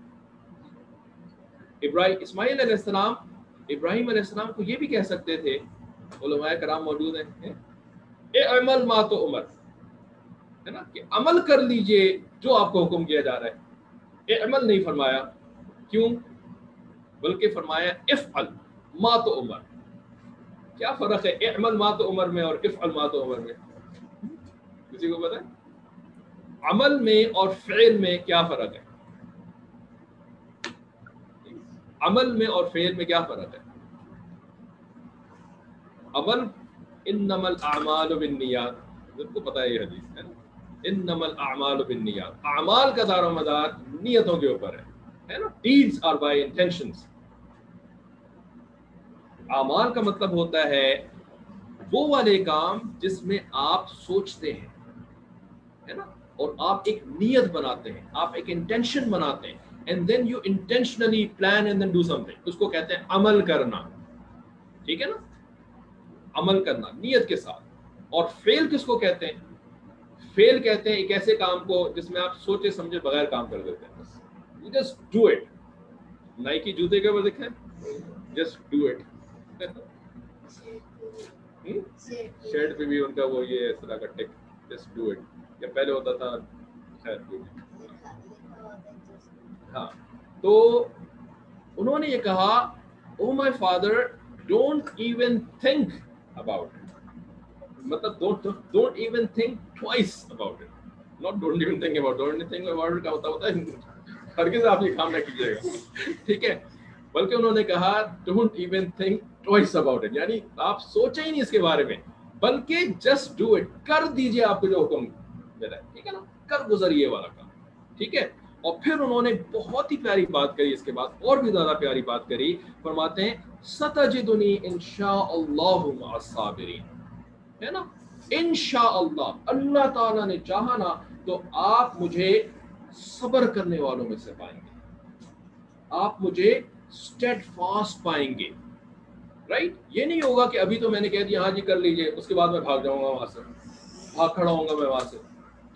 اسماعیل علیہ السلام ابراہیم علیہ السلام کو یہ بھی کہہ سکتے تھے, علماء کرام موجود ہیں, اعمل ما تؤمر, ہے نا, کہ عمل کر لیجئے جو آپ کو حکم کیا جا رہا ہے. اعمل نہیں فرمایا, کیوں؟ بلکہ فرمایا افعل ما تؤمر. کیا فرق ہے اعمل ما تؤمر میں اور افعل ما تؤمر میں؟ کسی کو پتہ ہے عمل میں اور فعل میں کیا فرق ہے؟ عمل میں اور فعل میں کیا فرق ہے؟ عمل انما الاعمال بالنیات, ان کو پتہ ہے یہ حدیث ہے, انما الاعمال بالنیات, اعمال کا دار و مدار نیتوں کے اوپر ہے نا, deeds are by intentions. اعمال کا مطلب ہوتا ہے وہ والے کام جس میں آپ سوچتے ہیں, ہے نا, اور آپ ایک نیت بناتے ہیں, آپ ایک انٹینشن بناتے ہیں, and then you intentionally plan and then do something, اس کو کہتے ہیں عمل کرنا, ٹھیک ہے نا, عمل کرنا نیت کے ساتھ. اور فعل کس کو کہتے ہیں؟ فعل کہتے ہیں ایک ایسے کام کو جس میں آپ سوچے سمجھے بغیر کام کر دیتے ہیں, بس you just do it. Nike جوتے کے اوپر دیکھیں, just do it. شرٹ پہ بھی ان کا وہ یہ اس طرح کا ٹک, just do it, یا پہلے ہوتا تھا, خیر ہاں. تو انہوں نے یہ کہا, oh my father, don't even think about it. مطلب don't even think twice about it. Not don't even think about it. Don't think about it کا ہوتا ہے ہرگز آپ یہ کام نہ کیجیے گا, ٹھیک ہے. بلکہ انہوں نے کہا don't even think twice about it, یعنی آپ سوچیں ہی نہیں اس کے بارے میں, بلکہ just do it, کر دیجیے آپ کو جو حکم ملا ہے, ٹھیک ہے نا, کر گزریے والا کام, ٹھیک ہے. اور پھر انہوں نے بہت ہی پیاری بات کری, اس کے بعد اور بھی زیادہ پیاری بات کری, فرماتے ہیں ستجدنی انشاءاللہ مع الصابرین, ہے نا, انشاءاللہ, اللہ تعالیٰ نے چاہا نا تو آپ مجھے صبر کرنے والوں میں سے پائیں گے, آپ مجھے اسٹیڈ فاسٹ پائیں گے, رائٹ. یہ نہیں ہوگا کہ ابھی تو میں نے کہہ دیا ہاں جی کر لیجئے, اس کے بعد میں بھاگ جاؤں گا وہاں سے, بھاگ کھڑا ہوں گا میں وہاں سے,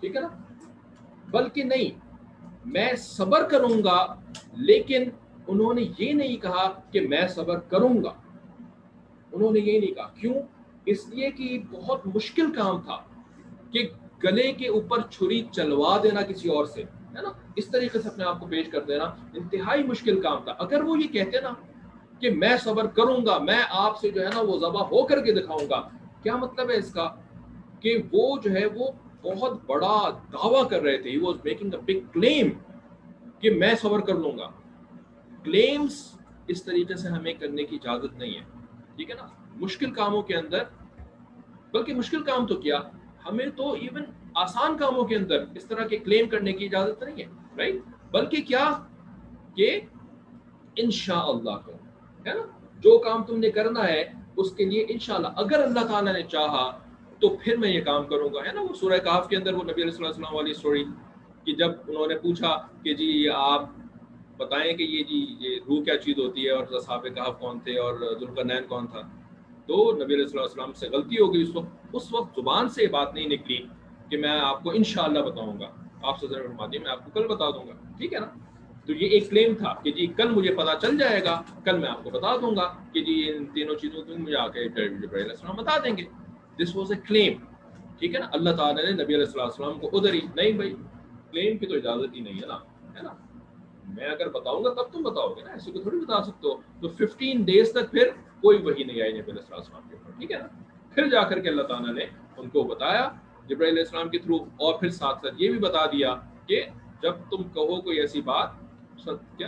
ٹھیک ہے نا, بلکہ نہیں میں صبر کروں گا, لیکن انہوں نے یہ نہیں کہا کہ میں صبر کروں گا, انہوں نے یہ نہیں کہا. کیوں؟ اس لیے کہ بہت مشکل کام تھا کہ گلے کے اوپر چھری چلوا دینا کسی اور سے, ہے نا, اس طریقے سے اپنے آپ کو پیش کر دینا انتہائی مشکل کام تھا. اگر وہ یہ کہتے نا کہ میں صبر کروں گا, میں آپ سے جو ہے نا وہ ذبح ہو کر کے دکھاؤں گا, کیا مطلب ہے اس کا کہ وہ جو ہے وہ بہت بڑا دعویٰ کر رہے تھے. He was making a big claim کہ میں صبر کر لوں گا. کلیمز اس طریقے سے ہمیں کرنے کی اجازت نہیں ہے, ٹھیک ہے نا, مشکل کاموں کے اندر. بلکہ مشکل کام تو کیا, ہمیں تو ایون آسان کاموں کے اندر اس طرح کے کلیم کرنے کی اجازت نہیں ہے, رائٹ. بلکہ کیا کہ انشاءاللہ کرو, ہے نا, جو کام تم نے کرنا ہے اس کے لیے انشاءاللہ اگر اللہ تعالیٰ نے چاہا تو پھر میں یہ کام کروں گا, ہے نا. وہ سورہ کہف کے اندر وہ نبی علیہ السلام والی سٹوری کہ جب انہوں نے پوچھا کہ جی آپ بتائیں کہ یہ روح کیا چیز ہوتی ہے, اور اصحاب کہف کون تھے, اور ذوالقرنین کون تھا, تو نبی علیہ السلام سے غلطی ہو گئی. اس وقت زبان سے یہ بات نہیں نکلی کہ میں آپ کو انشاءاللہ بتاؤں گا, آپ سے ضرور فرما دیے میں آپ کو کل بتا دوں گا, ٹھیک ہے نا. تو یہ ایک کلیم تھا کہ جی کل مجھے پتا چل جائے گا, کل میں آپ کو بتا دوں گا کہ جی ان تینوں چیزوں کو مجھے آ کے جبرائیل علیہ السلام بتا دیں گے. دس واز اے کلیم, ٹھیک ہے نا. اللہ تعالیٰ نے نبی علیہ السلام کو ادھر ہی نہیں, بھائی کلیم کی تو اجازت ہی نہیں ہے نا, ہے نا. میں اگر بتاؤں گا تب تم بتاؤ گے نا, ایسے کو تھوڑی بتا سکتے ہو. تو 15 days تک پھر کوئی وحی نہیں آئی نبی علیہ السلام کے اوپر, ٹھیک ہے نا. پھر جا کر کے اللہ تعالیٰ نے ان کو بتایا جبرائیل علیہ السلام کے تھرو, اور پھر ساتھ ساتھ یہ بھی بتا دیا کہ جب تم کہو کوئی ایسی بات کیا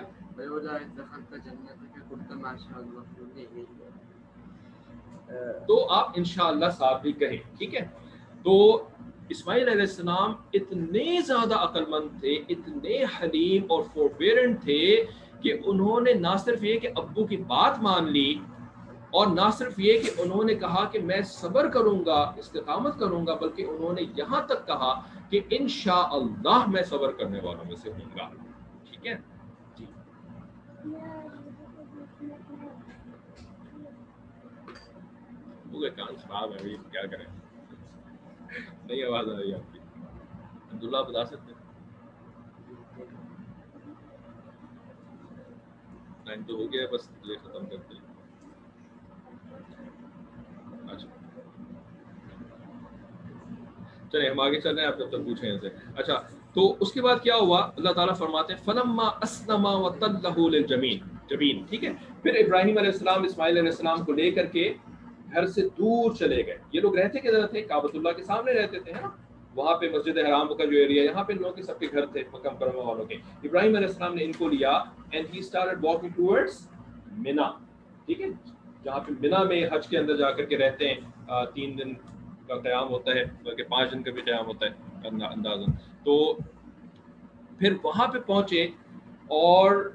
تو آپ انشاءاللہ ساتھ بھی کہیں, ٹھیک ہے. تو اسماعیل علیہ السلام اتنے زیادہ عقل مند تھے, اتنے حلیم اور فوربیرنٹ تھے کہ انہوں نے نہ صرف یہ کہ ابو کی بات مان لی, اور نہ صرف یہ کہ انہوں نے کہا کہ میں صبر کروں گا, استقامت کروں گا, بلکہ انہوں نے یہاں تک کہا کہ انشاءاللہ میں صبر کرنے والوں میں سے ہوں گا, ٹھیک ہے جی. کان خراب ہے ابھی, کیا کریں, نہیں آواز آ رہی ہے آپ کی. عبداللہ بتا سکتے ہیں, ٹائم تو ہو گیا, بس یہ ختم کرتے ہیں. اچھا چلیں ہم آگے چل رہے ہیں, آپ جب تک پوچھیں ان سے. اچھا تو اس کے بعد کیا ہوا, اللہ تعالیٰ فرماتے ہیں فلما اسلم وتلہ للجبین, ٹھیک ہے. پھر ابراہیم علیہ السلام اسماعیل علیہ السلام کو لے کر کے گھر سے دور چلے گئے. یہ لوگ رہتے کدھر تھے, کعبۃ اللہ کے سامنے رہتے تھے, ہے نا. وہاں پہ مسجد حرام کا جو ایریا, یہاں پہ لوگوں کے سب کے گھر تھے مکہ مکرمہ والوں کے. ابراہیم علیہ السلام نے ان کو لیا and he started walking towards Mina, ٹھیک ہے, جہاں پہ مینا میں حج کے اندر جا کر کے رہتے ہیں. 3 دن کا قیام ہوتا ہے, بلکہ 5 دن کا بھی قیام ہوتا ہے اندازاً. تو پھر وہاں پہ پہنچے, اور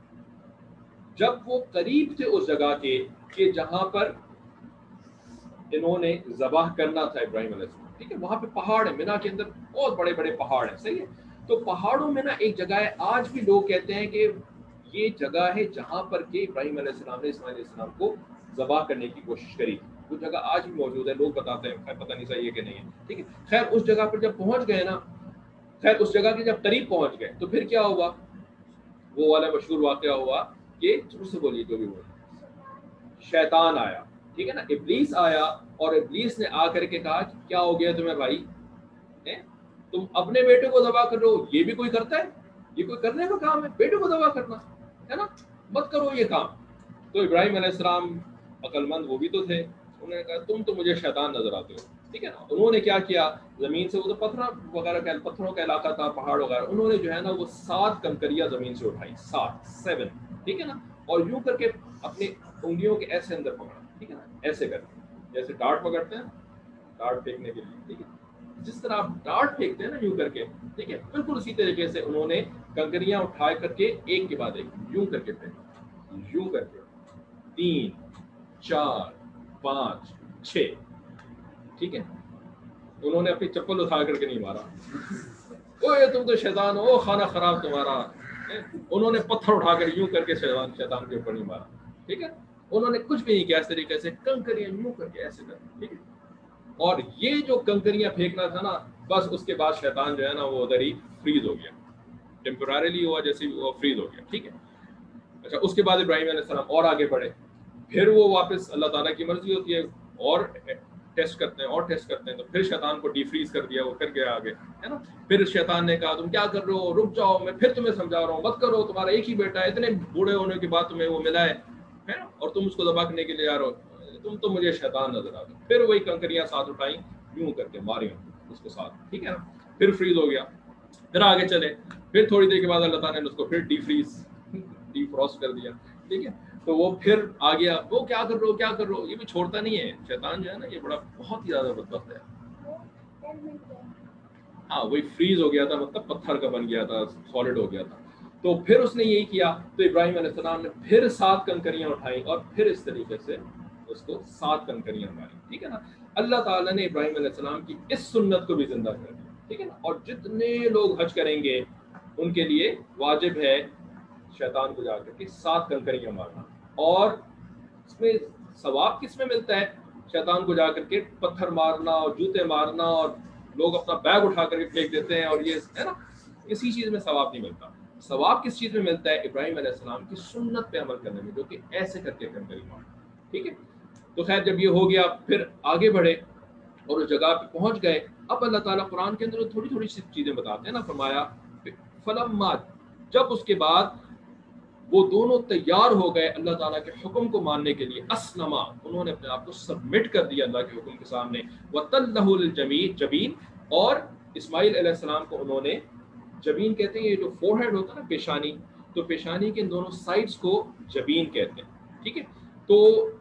جب وہ قریب تھے اس جگہ کے کہ جہاں پر انہوں نے ذبح کرنا تھا ابراہیم علیہ السلام, ٹھیک ہے. وہاں پہ پہاڑ ہے, مینا کے اندر بہت بڑے بڑے پہاڑ ہیں, صحیح ہے. تو پہاڑوں میں نا ایک جگہ ہے, آج بھی لوگ کہتے ہیں کہ یہ جگہ ہے جہاں پر کہ ابراہیم علیہ السلام نے اسماعیل علیہ السلام کو ذبح کرنے کی کوشش کری. وہ جگہ آج بھی موجود ہے, لوگ بتاتے ہیں, خیر پتہ نہیں صحیح ہے کہ نہیں ہے, ٹھیک ہے. خیر اس جگہ پر جب پہنچ گئے نا, خیر اس جگہ کے جب قریب پہنچ گئے تو پھر کیا ہوا, وہ والا مشہور واقعہ ہوا کہ مجھ سے بولیے جو بھی ہوا, شیطان آیا, ٹھیک ہے نا, ابلیس آیا, اور ابلیس نے آ کر کے کہا کہ کیا ہو گیا تمہیں بھائی, تم اپنے بیٹے کو ذبح کر رہے ہو, یہ بھی کوئی کرتا ہے, یہ کوئی کرنے کا کام ہے بیٹے کو ذبح کرنا, ہے نا, مت کرو یہ کام. تو ابراہیم علیہ السلام عقل مند وہ بھی تو تھے, انہوں نے کہا تم تو مجھے شیطان نظر آتے ہو, ٹھیک ہے نا. انہوں نے کیا کیا, زمین سے, وہ تو پتھر وغیرہ کا پتھروں کا علاقہ تھا, پہاڑ وغیرہ, انہوں نے جو ہے نا وہ 7 کنکریاں زمین سے اٹھائی, 7 ٹھیک ہے نا, اور یوں کر کے اپنی انگلیوں کے ایسے اندر پکڑا, ٹھیک ہے نا, ایسے کر کے جیسے ڈارٹ پکڑتے ہیں, ڈارٹ پھینکنے کے لیے, ٹھیک ہے, جس طرح آپ ڈارٹ پھینکتے ہیں نا یوں کر کے, ٹھیک ہے, بالکل اسی طریقے سے انہوں نے کنکریاں اٹھا کر کے ایک کے بعد ایک یوں کر کے پھینکا, یوں کر کے 3 4 5 6, ٹھیک ہے. انہوں نے اپنی چپل اٹھا کر کے نہیں مارا, اوے تم تو شیطان ہو, کھانا خراب تمہارا. انہوں نے پتھر اٹھا کر یوں کر کے شیطان کے اوپر نہیں مارا, ٹھیک ہے. انہوں نے کچھ بھی نہیں کیا, اس طریقے سے کنکریاں یوں کر کے ایسے کر, ٹھیک ہے. اور یہ جو کنکریاں پھینکنا تھا نا, بس اس کے بعد شیطان جو ہے نا وہ ادھر ہی فریز ہو گیا، ٹیمپرریلی ہوا جیسے وہ فریز ہو گیا، ٹھیک ہے. اچھا اس کے بعد ابراہیم علیہ السلام اور آگے بڑھے، پھر وہ واپس اللہ تعالیٰ کی مرضی ہوتی ہے اور ٹیسٹ کرتے ہیں اور ٹیسٹ کرتے ہیں، تو پھر شیطان کو ڈی فریز کر دیا، وہ پھر گیا آگے، ہے نا. پھر شیطان نے کہا تم کیا کر رہے ہو، رک جاؤ، میں پھر تمہیں سمجھا رہا ہوں، مت کرو، تمہارا ایک ہی بیٹا ہے، اتنے بوڑھے ہونے کے بعد تمہیں وہ ملا ہے نا، اور تم اس کو ذبح کرنے کے لیے آ رہے ہو، تم تو مجھے شیطان نظر آتے. پھر وہی کنکریاں ساتھ اٹھائیں، یوں کر کے ماری اس کو ساتھ، ٹھیک ہے نا. پھر فریز ہو گیا، پھر آگے چلے، پھر تھوڑی دیر کے بعد اللہ تعالیٰ نے اس کو پھر ڈی فروسٹ کر دیا، ٹھیک ہے. تو وہ پھر آ گیا، وہ کیا کر رہے ہو کیا کر رہے ہو، یہ بھی چھوڑتا نہیں ہے شیطان جو ہے نا، یہ بڑا بہت ہی زیادہ بدبخت ہے. ہاں وہی فریز ہو گیا تھا، مطلب پتھر کا بن گیا تھا، سالڈ ہو گیا تھا. تو پھر اس نے یہی کیا، تو ابراہیم علیہ السلام نے پھر 7 کنکریاں اٹھائیں اور پھر اس طریقے سے اس کو 7 کنکریاں ماری، ٹھیک ہے نا. اللہ تعالیٰ نے ابراہیم علیہ السلام کی اس سنت کو بھی زندہ کر دیا، ٹھیک ہے نا. اور جتنے لوگ حج کریں گے ان کے لیے واجب ہے شیطان کو جا کر کے 7 کنکریاں مارنا. اور اس میں ثواب کس میں ملتا ہے، شیطان کو جا کر کے پتھر مارنا اور جوتے مارنا، اور لوگ اپنا بیگ اٹھا کر کے پھینک دیتے ہیں، اور یہ ہے نا، کسی چیز میں ثواب نہیں ملتا. ثواب کس چیز میں ملتا ہے، ابراہیم علیہ السلام کی سنت پہ عمل کرنے میں، جو کہ ایسے کر کے کنکری مارنا، ٹھیک ہے. تو خیر جب یہ ہو گیا پھر آگے بڑھے اور اس جگہ پہ پہنچ گئے. اب اللہ تعالیٰ قرآن کے اندر تھوڑی تھوڑی سی چیزیں بتاتے ہیں نا. فرمایا فلما، جب اس کے بعد وہ دونوں تیار ہو گئے اللہ تعالیٰ کے حکم کو ماننے کے لیے، اسلما، انہوں نے اپنے آپ کو سبمٹ کر دیا اللہ کے حکم کے سامنے، وَتَلَّهُ لِلْجَبِينِ، اور اسماعیل علیہ السلام کو انہوں نے، جبین کہتے ہیں یہ جو فور ہیڈ ہوتا ہے نا، پیشانی، تو پیشانی کے دونوں سائڈز کو جبین کہتے ہیں، ٹھیک ہے. تو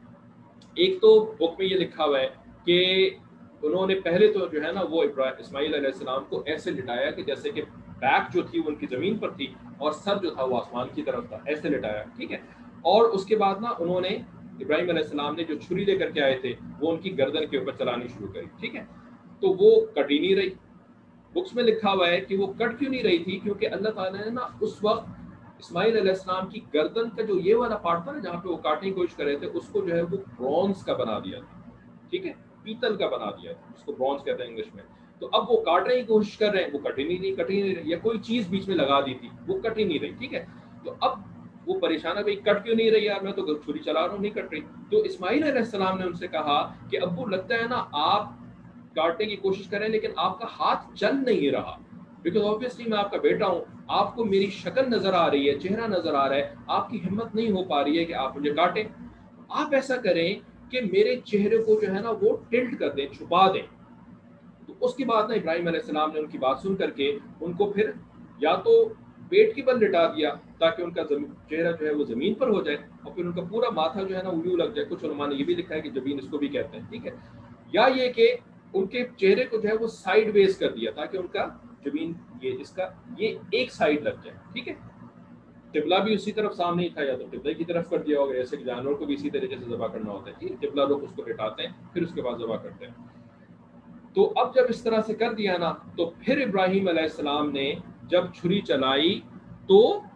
ایک تو بک میں یہ لکھا ہوا ہے کہ انہوں نے پہلے تو جو ہے نا وہ اسماعیل علیہ السلام کو ایسے لٹایا کہ جیسے کہ بیک جو تھی وہ ان کی زمین پر تھی اور سر جو تھا وہ آسمان کی طرف تھا، ایسے لٹایا، ٹھیک ہے. اور اس کے بعد نا انہوں نے، ابراہیم علیہ السلام نے جو چھری لے کر کے آئے تھے وہ ان کی گردن کے اوپر چلانی شروع کری، ٹھیک ہے. تو وہ کٹ ہی نہیں رہی. بکس میں لکھا ہوا ہے کہ وہ کٹ کیوں نہیں رہی تھی، کیونکہ اللہ تعالیٰ نے نا اس وقت اسماعیل علیہ السلام کی گردن کا جو یہ والا پارٹ تھا نا جہاں پہ وہ کاٹنے کی کوشش کر رہے تھے، اس کو جو ہے وہ برونز کا بنا دیا تھا، ٹھیک ہے، پیتل کا بنا دیا تھا، اس کو برونز کہتے ہیں انگلش میں. تو اب وہ کاٹنے کی کوشش کر رہے ہیں، وہ کٹ ہی نہیں رہی، یا کوئی چیز بیچ میں لگا دی تھی وہ کٹ ہی نہیں رہی، ٹھیک ہے. تو اب وہ پریشان ہے، بھائی کٹ کیوں نہیں رہی یار، میں تو چھری چلا رہا ہوں نہیں کٹ رہی. تو اسماعیل علیہ السلام نے ان سے کہا کہ ابو لگتا ہے نا آپ کاٹنے کی کوشش کریں لیکن آپ کا ہاتھ چل نہیں رہا، بیکاز آبویسلی میں آپ کا بیٹا ہوں، آپ کو میری شکل نظر آ رہی ہے، چہرہ نظر آ رہا ہے، آپ کی ہمت نہیں ہو پا رہی ہے کہ آپ مجھے کاٹیں. آپ ایسا کریں کہ میرے چہرے کو جو ہے نا وہ ٹلٹ کر دیں، چھپا دیں. تو اس کے بعد نا ابراہیم علیہ السلام نے ان کی بات سن کر کے ان کو پھر یا تو پیٹ کے بل لٹا دیا تاکہ ان کا چہرہ جو ہے وہ زمین پر ہو جائے، اور پھر ان کا پورا ماتھا جو ہے نا یوں لگ جائے. کچھ علماء نے یہ بھی لکھا ہے کہ جبین اس کو بھی کہتے ہیں، ٹھیک ہے. یا یہ کہ ان کے چہرے کو جو ہے وہ سائیڈ ویز کر دیا تاکہ ان کا جبین یہ اس کا یہ ایک سائیڈ لگ جائے، ٹھیک ہے. قبلہ بھی اسی طرف سامنے ہی تھا، یا تو قبلہ کی طرف کر دیا ہوگا، جیسے کہ جانور کو بھی اسی طریقے سے ذبح کرنا ہوتا ہے، ٹھیک ہے. قبلہ لوگ اس کو لٹاتے ہیں پھر اس کے بعد ذبح کرتے ہیں. تو اب جب اس طرح سے کر دیا نا، تو پھر ابراہیم علیہ السلام نے جب چھری چلائی تو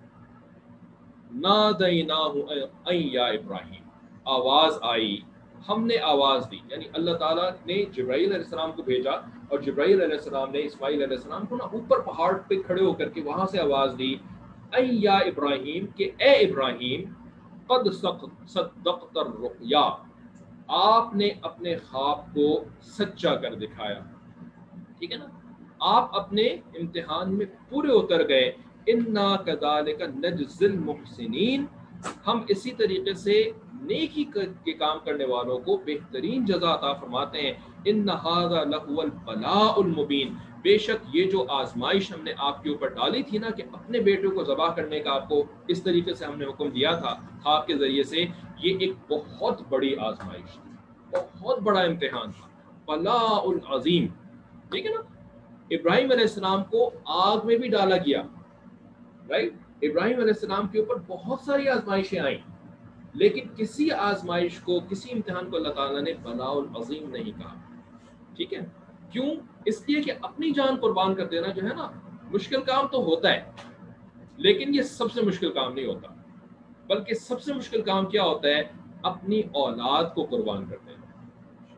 نادیناہ ان یا ابراہیم، آواز آئی، ہم نے آواز دی، یعنی اللہ تعالیٰ نے جبرائیل علیہ السلام کو بھیجا اور جبرائیل علیہ السلام نے اسماعیل علیہ السلام کو نا اوپر پہاڑ پہ کھڑے ہو کر کے وہاں سے آواز دی، ان یا ابراہیم، کہ اے ابراہیم، قد صدقت الرؤیا، آپ نے اپنے خواب کو سچا کر دکھایا، ٹھیک ہے نا، آپ اپنے امتحان میں پورے اتر گئے. انا کذالک نجزی المحسنین، ہم اسی طریقے سے نیکی کے کام کرنے والوں کو بہترین جزا عطا فرماتے ہیں. ان ھذا لہو البلاء المبین، بے شک یہ جو آزمائش ہم نے آپ کے اوپر ڈالی تھی نا کہ اپنے بیٹے کو ذبح کرنے کا آپ کو اس طریقے سے ہم نے حکم دیا تھا خواب کے ذریعے سے، یہ ایک بہت بڑی آزمائش تھی، بہت بڑا امتحان تھا، بلاء العظیم، ٹھیک ہے نا. ابراہیم علیہ السلام کو آگ میں بھی ڈالا گیا، رائٹ. ابراہیم علیہ السلام کے اوپر بہت ساری آزمائشیں آئیں، لیکن کسی آزمائش کو، کسی امتحان کو اللہ تعالیٰ نے بلاء العظیم نہیں کہا، ٹھیک ہے. کیوں؟ اس لیے کہ اپنی جان قربان کر دینا جو ہے نا مشکل کام تو ہوتا ہے، لیکن یہ سب سے مشکل کام نہیں ہوتا، بلکہ سب سے مشکل کام کیا ہوتا ہے؟ اپنی اولاد کو قربان کر دینا.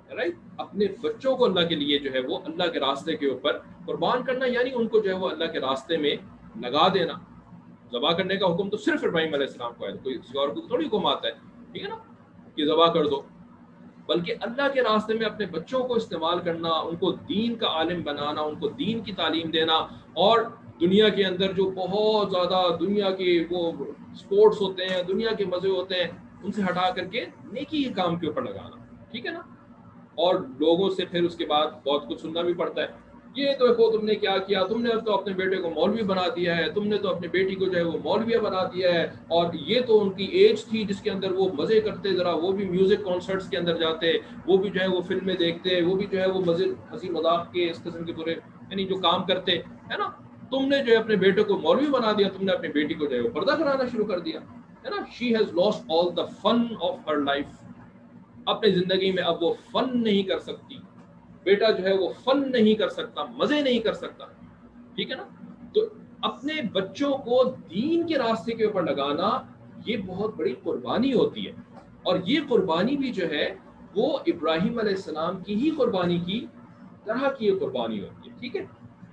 राइट, अपने बच्चों को अल्लाह के लिए जो है वो अल्लाह के रास्ते के ऊपर कुर्बान करना, यानी उनको जो है वो अल्लाह के रास्ते में लगा देना। ज़बा करने का हुक्म तो सिर्फ इब्राहिम अलैहिस्सलाम को है, कोई किसी और को थोड़ी हुक्म आता है, ठीक है ना, कि ज़बा कर दो, बल्कि अल्लाह के रास्ते में अपने बच्चों को इस्तेमाल करना, उनको दीन का आलिम बनाना, उनको दीन की तालीम देना, और दुनिया के अंदर जो बहुत ज़्यादा दुनिया के वो स्पोर्ट्स होते हैं, दुनिया के मज़े होते हैं, उनसे हटा करके नेकी के काम के ऊपर लगाना, ठीक है ना। और लोगों से फिर उसके बाद बहुत कुछ सुनना भी पड़ता है, ये तो देखो तुमने क्या किया, तुमने तो अपने बेटे को मौलवी बना दिया है, तुमने तो अपनी बेटी को जो है वो मौलविया बना दिया है, और ये तो उनकी एज थी जिसके अंदर वो मज़े करते, ज़रा वो भी म्यूज़िक कॉन्सर्ट्स के अंदर जाते, वो भी जो है वो फिल्में देखते, वो भी जो है वो मज़े हंसी मजाक के इस किस्म के पूरे यानी जो काम करते, है ना। तुमने जो है अपने बेटे को मौलवी बना दिया, तुमने अपनी बेटी को जो है वो पर्दा कराना शुरू कर दिया, है ना। She has lost all the fun of her life, अपनी ज़िंदगी में अब वो फन नहीं कर सकती, बेटा जो है वो फन नहीं कर सकता, मजे नहीं कर सकता, ठीक है ना। तो अपने बच्चों को दीन के रास्ते के ऊपर लगाना ये बहुत बड़ी कुर्बानी होती है, और ये कुर्बानी भी जो है वो इब्राहिम अलैहिस्सलाम की ही कुर्बानी की तरह की ये कुर्बानी होती है, ठीक है।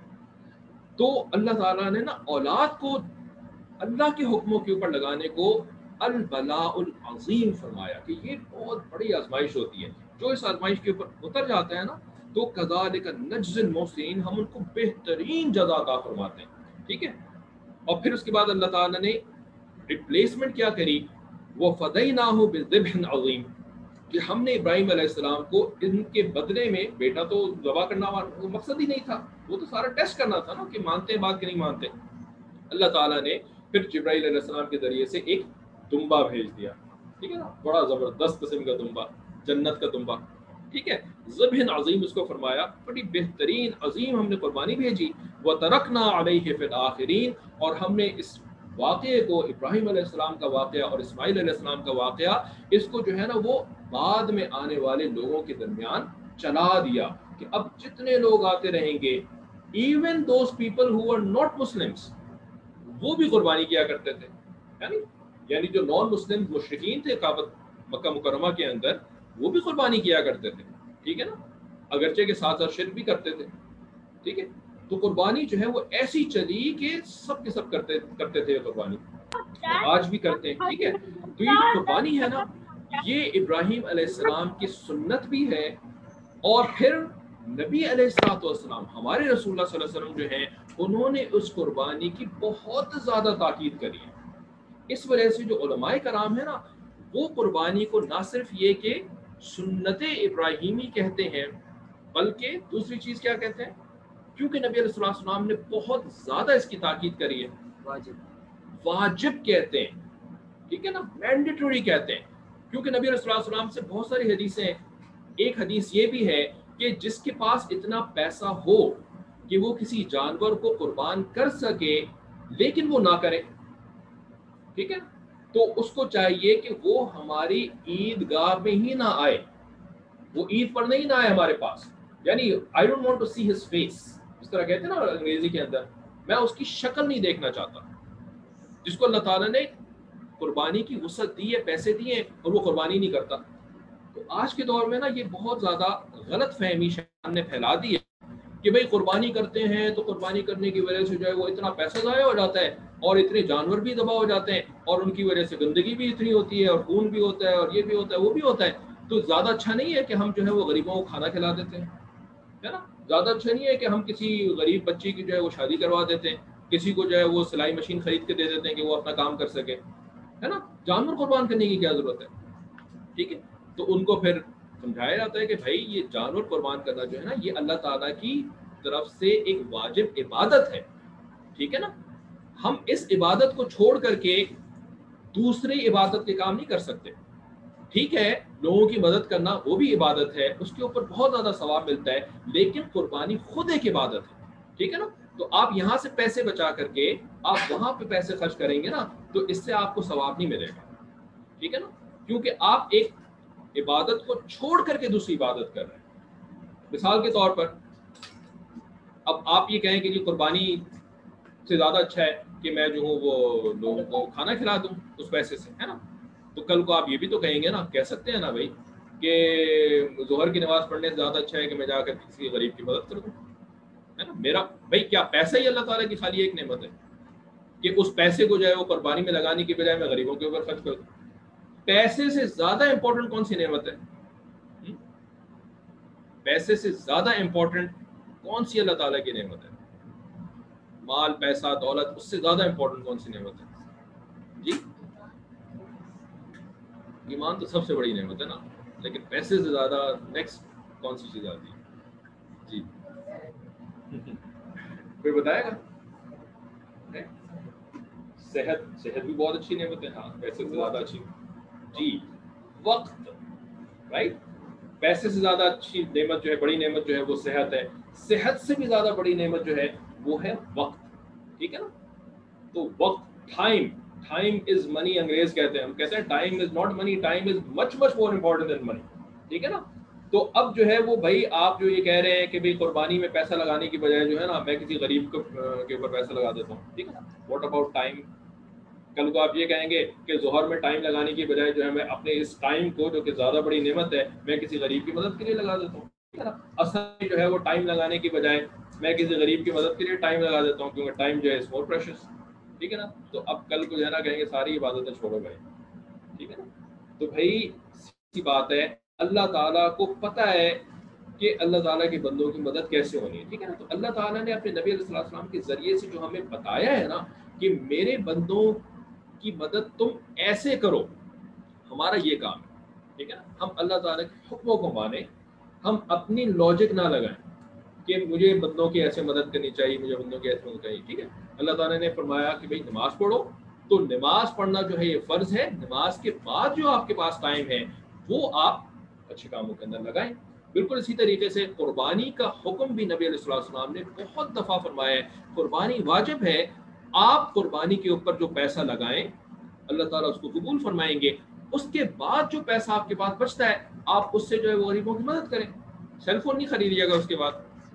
तो अल्लाह ताला ने ना औलाद को अल्लाह के हुक्मों के ऊपर लगाने को अल बलाउल अज़ीम फरमाया कि ये बहुत बड़ी आजमाइश होती है, जो इस आजमाइश के ऊपर उतर जाता है ना, तो कज़ालिका नज्ज़िल मुहसिनीन, हम उनको बेहतरीन जज़ा अता फरमाते हैं, ठीक है। और फिर उसके बाद अल्लाह ताला ने रिप्लेसमेंट क्या करी, वो फदैनाहु बिज़िब्हिन अज़ीम, कि हमने इब्राहिम अलैहिस्सलाम को इनके बदले में, बेटा तो ज़बा करना वो मकसद ही नहीं था, वो तो सारा टेस्ट करना था ना कि मानते हैं बात कि नहीं मानते। अल्लाह ताला ने फिर जिब्राइल अलैहिस्सलाम के जरिए से एक दुम्बा भेज दिया, ठीक है ना, बड़ा ज़बरदस्त किस्म का दुम्बा, जन्नत का दुम्बा, ठीक है। ज़िब्हिन अज़ीम उसको फरमाया, बड़ी बेहतरीन अजीम हमने कुर्बानी भेजी। व तरकना अलैहि फिल आखिरीन, और हमने इस वाक़े को, इब्राहिम अलैहिस्सलाम का वाक़या और इस्माइल अलैहिस्सलाम का वाक़या, इसको जो है ना वो बाद में आने वाले लोगों के दरमियान चला दिया कि अब जितने लोग आते रहेंगे, even those people who are not Muslims, वो भी कुर्बानी किया करते थे, यानी जो नॉन मुस्लिम मुशरिकीन थे काबत मक्का मुकर्रमा के अंदर, वो भी कुर्बानी किया करते थे, ठीक है ना, अगरचे के साथ साथ शिर्क भी करते थे, ठीक है। तो कुर्बानी जो है वो ऐसी चली कि सब के सब करते थे कुर्बानी, आज भी करते हैं, ठीक है। तो ये जो कुर्बानी है ना, ये इब्राहिम अलैहिस्सलाम की सुन्नत भी है, और फिर नबी अलैहिस्सलाम हमारे रसूलुल्लाह सल्लल्लाहु अलैहि वसल्लम जो हैं, उन्होंने उस कुर्बानी की बहुत ज़्यादा ताकीद करी है। इस वजह से जो उलमाए कराम है ना, वो कुर्बानी को ना सिर्फ ये कि सुन्नत इब्राहिमी कहते हैं, बल्कि दूसरी चीज़ क्या कहते हैं, क्योंकि नबी अलैहिस्सलाम वसल्लम ने बहुत ज़्यादा इसकी ताकीद करी है, वाजिब कहते हैं, ठीक है ना, मैंडेटरी कहते हैं, क्योंकि नबी अलैहिस्सलाम वसल्लम से बहुत सारी हदीसें हैं। एक हदीस ये भी है कि जिसके पास इतना पैसा हो कि वो किसी जानवर को कुर्बान कर सके लेकिन वो ना करे, ठीक है, तो उसको चाहिए कि वो हमारी ईदगाह में ही ना आए, वो ईद पढ़ने ही ना आए हमारे पास, यानी I don't want to see his face, इस तरह कहते हैं ना अंग्रेजी के अंदर, मैं उसकी शक्ल नहीं देखना चाहता। जिसको अल्लाह ताला ने कुर्बानी की वसअत दी है, पैसे दिए और वो कुर्बानी नहीं करता। तो आज के दौर में ना ये बहुत ज़्यादा गलत फहमी शैतान ने फैला दी है कि भाई कुर्बानी करते हैं तो कुर्बानी करने की वजह से जो है वो इतना पैसा ज़ाया हो जाता है और इतने जानवर भी दबा हो जाते हैं और उनकी वजह से गंदगी भी इतनी होती है और खून भी होता है और ये भी होता है वो भी होता है। तो ज़्यादा अच्छा नहीं है कि हम जो है वो गरीबों को खाना खिला देते हैं, है ना। ज़्यादा अच्छा नहीं है कि हम किसी गरीब बच्ची की जो है वो शादी करवा देते हैं, किसी को जो है वो सिलाई मशीन खरीद के दे देते हैं कि वो अपना काम कर सके, है ना। जानवर कुर्बान करने की क्या ज़रूरत है, ठीक है। तो उनको फिर समझाया जाता है कि भाई ये जानवर कुर्बान करना जो है ना, ये अल्लाह ताला की तरफ से एक वाजिब इबादत है, ठीक है ना। हम इस इबादत को छोड़ करके दूसरी इबादत के काम नहीं कर सकते। ठीक है, लोगों की मदद करना वो भी इबादत है, उसके ऊपर बहुत ज़्यादा सवाब मिलता है, लेकिन कुर्बानी खुद एक इबादत है, ठीक है ना। तो आप यहाँ से पैसे बचा करके आप वहाँ पे पैसे खर्च करेंगे ना, तो इससे आपको सवाब नहीं मिलेगा, ठीक है ना, क्योंकि आप एक इबादत को छोड़ करके दूसरी इबादत कर रहे हैं। मिसाल के तौर पर अब आप ये कहें कि जी कुर्बानी से ज़्यादा अच्छा है कि मैं जो हूँ वो लोगों को खाना खिला दूँ उस पैसे से, है ना। तो कल को आप ये भी तो कहेंगे ना, कह सकते हैं ना भाई کہ ظہر کی نماز پڑھنے سے زیادہ اچھا ہے کہ میں جا کر کسی غریب کی مدد کر دوں، ہے نا؟ میرا بھائی کیا پیسہ ہی اللہ تعالیٰ کی خالی ایک نعمت ہے کہ اس پیسے کو جو ہے وہ قربانی میں لگانے کی بجائے میں غریبوں کے اوپر خرچ کر دوں؟ پیسے سے زیادہ امپورٹنٹ کون سی نعمت ہے؟ پیسے سے زیادہ امپورٹنٹ کون سی اللہ تعالیٰ کی نعمت ہے؟ مال، پیسہ، دولت، اس سے زیادہ امپورٹنٹ کون سی نعمت ہے؟ جی ایمان تو سب سے بڑی نعمت ہے نا، لیکن پیسے سے زیادہ نیکسٹ کون سی چیز آتی ہے؟ جی کوئی بتائے گا؟ صحت بھی بہت اچھی نعمت ہے، ہاں پیسے سے زیادہ اچھی. جی وقت، رائٹ، پیسے سے زیادہ اچھی نعمت جو ہے، بڑی نعمت جو ہے وہ صحت ہے. صحت سے بھی زیادہ بڑی نعمت جو ہے وہ ہے وقت، ٹھیک ہے نا؟ تو وقت، ٹائم از منی انگریز کہتے ہیں، ہم کہتے ہیں time is not money, time is much more important than money, ٹھیک ہے نا؟ تو اب جو ہے وہ بھائی آپ جو یہ کہہ رہے ہیں کہ بھائی قربانی میں پیسہ لگانے کی بجائے جو ہے نا میں کسی غریب کے اوپر پیسہ لگا دیتا ہوں، ٹھیک ہے نا؟ What about time? کل کو آپ یہ کہیں گے کہ ظہر میں ٹائم لگانے کی بجائے جو ہے میں اپنے اس ٹائم کو جو کہ زیادہ بڑی نعمت ہے میں کسی غریب کی مدد کے لیے لگا دیتا ہوں، ٹھیک ہے نا؟ اصل میں جو ہے وہ ٹائم لگانے کی بجائے میں کسی غریب کی مدد کے لیے ٹائم لگا دیتا ہوں، کیونکہ ٹائم جو ہے از مور پریشس، ٹھیک ہے نا؟ تو اب کل کو جو ہے نا کہیں گے ساری عبادتیں چھوڑو بھائی، ٹھیک ہے نا؟ تو بھائی سی بات ہے، اللہ تعالیٰ کو پتہ ہے کہ اللہ تعالیٰ کے بندوں کی مدد کیسے ہونی ہے، ٹھیک ہے نا؟ تو اللہ تعالیٰ نے اپنے نبی علیہ السلام کے ذریعے سے جو ہمیں بتایا ہے نا کہ میرے بندوں کی مدد تم ایسے کرو، ہمارا یہ کام ہے، ٹھیک ہے نا؟ ہم اللہ تعالیٰ کے حکموں کو مانیں، ہم اپنی لاجک نہ لگائیں کہ مجھے بندوں کی ایسے مدد کرنی چاہیے، مجھے بندوں کی ایسے مدد چاہیے، ٹھیک ہے؟ اللہ تعالیٰ نے فرمایا کہ بھائی نماز پڑھو، تو نماز پڑھنا جو ہے یہ فرض ہے، نماز کے بعد جو آپ کے پاس ٹائم ہے وہ آپ اچھے کاموں کے اندر لگائیں. بالکل اسی طریقے سے قربانی کا حکم بھی نبی علیہ السلام نے بہت دفعہ فرمایا ہے. قربانی واجب ہے، آپ قربانی کے اوپر جو پیسہ لگائیں اللہ تعالیٰ اس کو قبول فرمائیں گے. اس کے بعد جو پیسہ آپ کے پاس بچتا ہے آپ اس سے جو ہے وہ غریبوں کی مدد کریں. سیل فون نہیں خریدیے گا اس کے بعد،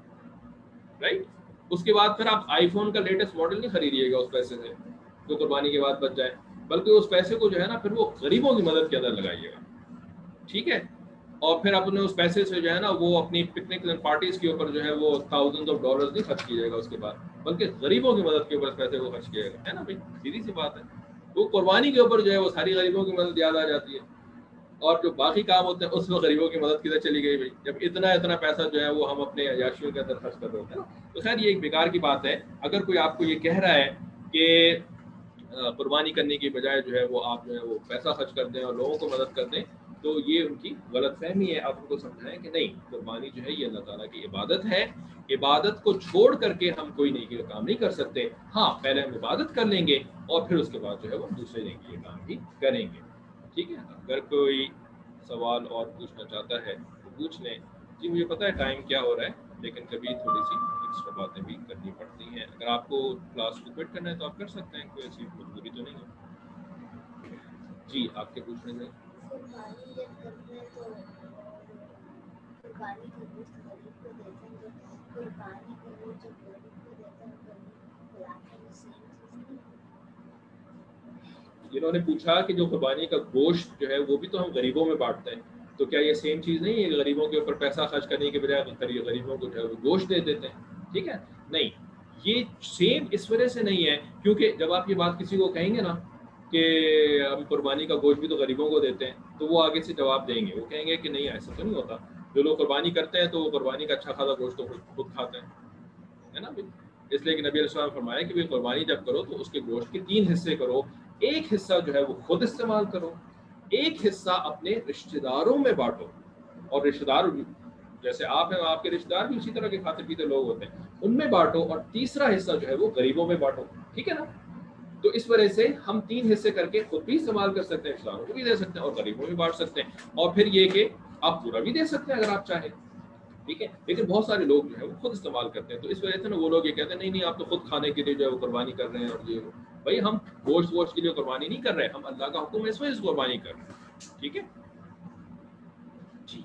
رائٹ؟ اس کے بعد پھر آپ آئی فون کا لیٹسٹ ماڈل نہیں خریدیے گا اس پیسے سے جو قربانی کے بعد بچ جائے، بلکہ اس پیسے کو جو ہے نا پھر وہ غریبوں کی مدد کے اندر لگائیے گا، ٹھیک ہے؟ اور پھر اپنے اس پیسے سے جو ہے نا وہ اپنی پکنک اینڈ پارٹیز کے اوپر جو ہے وہ $1000s نہیں خرچ کیجیے گا اس کے بعد، بلکہ غریبوں کی مدد کے اوپر اس پیسے کو خرچ کیے گا، ہے نا بھائی؟ سیدھی سی بات ہے. وہ قربانی کے اوپر جو ہے وہ ساری غریبوں کی مدد یاد آ جاتی ہے، اور جو باقی کام ہوتے ہیں اس میں غریبوں کی مدد کدھر چلی گئی بھائی، جب اتنا پیسہ جو ہے وہ ہم اپنے عیاشیوں کے اندر خرچ کر رہے ہوتے ہیں. تو خیر یہ ایک بیکار کی بات ہے. اگر کوئی آپ کو یہ کہہ رہا ہے کہ قربانی کرنے کی بجائے جو ہے وہ آپ جو ہے وہ پیسہ خرچ کر دیں اور لوگوں کو مدد کر دیں، تو یہ ان کی غلط فہمی ہے. آپ ان کو سمجھائیں کہ نہیں، قربانی جو ہے یہ اللہ تعالیٰ کی عبادت ہے، عبادت کو چھوڑ کر کے ہم کوئی نیکی کا کام نہیں کر سکتے. ہاں پہلے ہم عبادت کر لیں گے اور پھر اس کے بعد جو ہے وہ دوسرے نیکی کا کام بھی کریں گے، ٹھیک ہے؟ اگر کوئی سوال اور پوچھنا چاہتا ہے تو پوچھ لیں. جی مجھے پتہ ہے ٹائم کیا ہو رہا ہے، لیکن کبھی تھوڑی سی ایکسٹرا باتیں بھی کرنی پڑتی ہیں. اگر آپ کو کلاس کو کوئٹ کرنا ہے تو آپ کر سکتے ہیں، کوئی ایسی مجبوری تو نہیں ہے. جی آپ کے پوچھنے میں انہوں نے پوچھا کہ جو قربانی کا گوشت جو ہے وہ بھی تو ہم غریبوں میں بانٹتے ہیں، تو کیا یہ سیم چیز نہیں ہے کہ غریبوں کے اوپر پیسہ خرچ کرنے کے بجائے غریبوں کو جو ہے وہ گوشت دے دیتے ہیں؟ ٹھیک ہے، نہیں، یہ سیم اس وجہ سے نہیں ہے کیونکہ جب آپ یہ بات کسی کو کہیں گے نا کہ ہم قربانی کا گوشت بھی تو غریبوں کو دیتے ہیں، تو وہ آگے سے جواب دیں گے، وہ کہیں گے کہ نہیں ایسا تو نہیں ہوتا. جو لوگ قربانی کرتے ہیں تو وہ قربانی کا اچھا خاصا گوشت تو خود کھاتے ہیں، ہے نا بھائی؟ اس لیے کہ نبی علیہ السلام نے فرمایا کہ قربانی جب کرو تو اس کے گوشت کے 3 حصے کرو. ایک حصہ جو ہے وہ خود استعمال کرو، ایک حصہ اپنے رشتہ داروں میں بانٹو، اور رشتہ دار جیسے آپ ہیں آپ کے رشتہ دار بھی اسی طرح کے کھاتے پیتے لوگ ہوتے ہیں، ان میں بانٹو، اور تیسرا حصہ جو ہے وہ غریبوں میں بانٹو، ٹھیک ہے نا؟ تو اس وجہ سے ہم 3 حصے کر کے خود بھی استعمال کر سکتے ہیں، رشتہ داروں کو بھی دے سکتے ہیں اور غریبوں میں بانٹ سکتے ہیں، اور پھر یہ کہ آپ پورا بھی دے سکتے ہیں اگر آپ چاہیں، ٹھیک ہے؟ لیکن بہت سارے لوگ جو ہے وہ خود استعمال کرتے ہیں. تو اس وجہ سے نا وہ لوگ یہ کہتے ہیں نہیں آپ تو خود کھانے کے لیے جو ہے وہ قربانی کر رہے ہیں، اور یہ بھائی ہم گوشت کے لیے قربانی نہیں کر رہے، ہم اللہ کا حکم ہے اس وجہ سے قربانی کر رہے ہیں، ٹھیک ہے جی.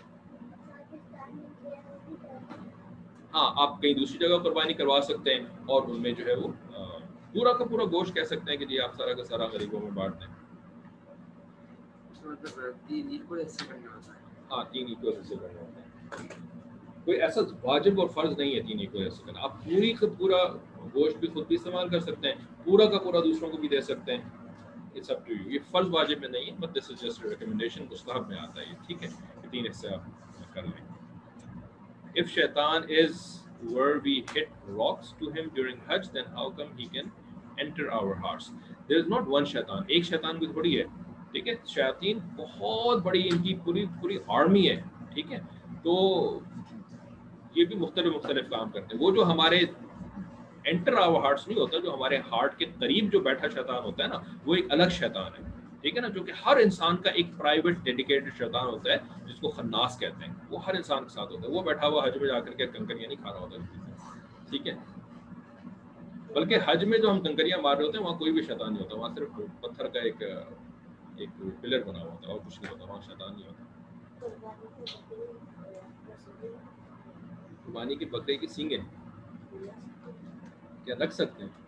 ہاں آپ کہیں دوسری جگہ قربانی کروا سکتے ہیں اور ان میں جو ہے وہ پورا کا پورا گوشت کہہ سکتے ہیں کہ جی آپ سارا کا سارا غریبوں میں بانٹ دیں. مطلب 3 ایکول حصے کرنے ہوتا ہے. ہاں 3 ایکول حصے کرنے ہوتے ہیں. کوئی ایسا واجب اور فرض نہیں ہے 3 ایکول حصے کرنا. آپ پوری کا پورا گوشت بھی خود بھی استعمال کر سکتے ہیں, پورا کا پورا دوسروں کو بھی دے سکتے ہیں. It's up to you. یہ فرض واجب میں نہیں ہے, but this is just recommendation, مستحب میں آتا ہے یہ, ٹھیک ہے, کہ 3 حصے آپ کر لیں. If Shaitan is where we hit rocks to him during Hajj, then how come he can enter our hearts? There is not one Shaitan. ایک شیطان کوئی تھوڑی ہے, ٹھیک ہے. شیاطین بہت بڑی, ان کی پوری پوری آرمی ہے, ٹھیک ہے. تو یہ بھی مختلف کام کرتے ہیں. وہ جو ہمارے انٹر آور ہارٹس نہیں ہوتا, جو ہمارے ہارٹ کے قریب جو بیٹھا شیطان ہوتا ہے نا, وہ ایک الگ شیطان ہے, ٹھیک ہے نا, جو کہ ہر انسان کا ایک پرائیویٹ ڈیڈیکیٹڈ شیطان ہوتا ہے, جس کو خناس کہتے ہیں. وہ ہر انسان کے ساتھ ہوتا ہے. وہ بیٹھا ہوا حج میں جا کر کے کنکریاں نہیں کھا رہا ہوتا, ٹھیک ہے. بلکہ حج میں جو ہم کنکریاں مار رہے ہوتے ہیں, وہاں کوئی بھی شیطان نہیں ہوتا. وہاں صرف پتھر کا ایک پلر بنا ہوا ہوتا ہے, اور کچھ نہیں ہوتا. وہاں شیطان نہیں ہوتا. قربانی کی بکرے کی سینگیں کیا رکھ سکتے ہیں؟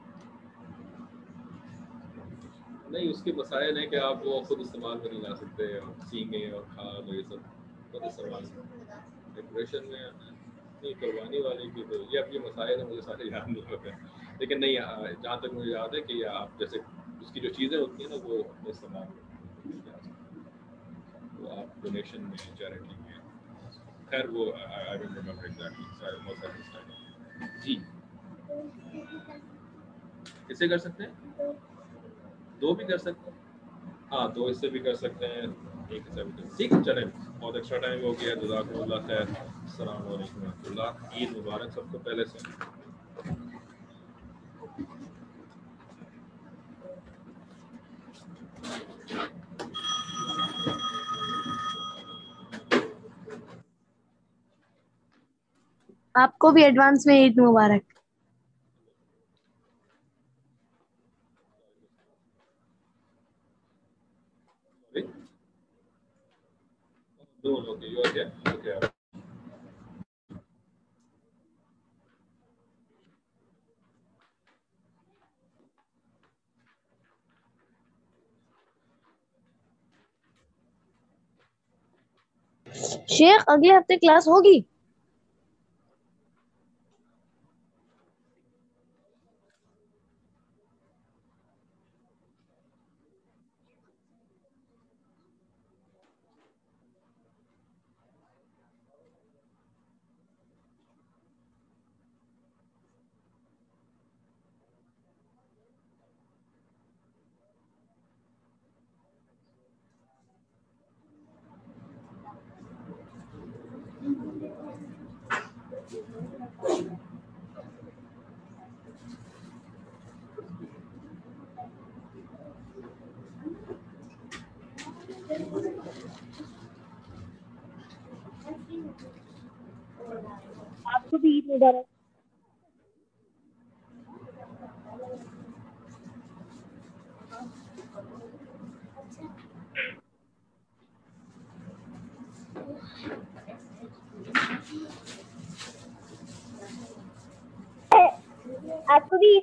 نہیں, اس کے مسائل ہیں کہ آپ وہ خود استعمال میں نہیں لا سکتے, سینگیں اور کھاد اور یہ سب خود استعمال ڈیکوریشن میں نہیں. قربانی والے کی تو یہ اب یہ مسائل ہیں, مجھے سارے یاد نہیں ہوتے ہیں, لیکن نہیں, جہاں تک مجھے یاد ہے کہ آپ جیسے اس کی جو چیزیں ہوتی ہیں نا, وہ اپنے استعمال میں وہ آپ ڈونیشن میں, چیریٹی میں, خیر وہ آئی ڈونٹ ریممبر ایگزیکٹلی. جی کیسے کر سکتے ہیں؟ 2 بھی کر سکتے ہیں, ہاں 2 حصے بھی کر سکتے ہیں, 1 حصہ بھی کر سکتے ہیں. ٹھیک ہے, چلیں, بہت ایکسٹرا ٹائم ہو گیا. جزاکم اللہ خیر. السلام علیکم ورحمۃ اللہ. عید مبارک سب کو پہلے سے. آپ کو بھی ایڈوانس میں عید مبارک. شیخ اگلے ہفتے کلاس ہوگی؟ آپ کو بھی عید مبارک. آپ کو بھی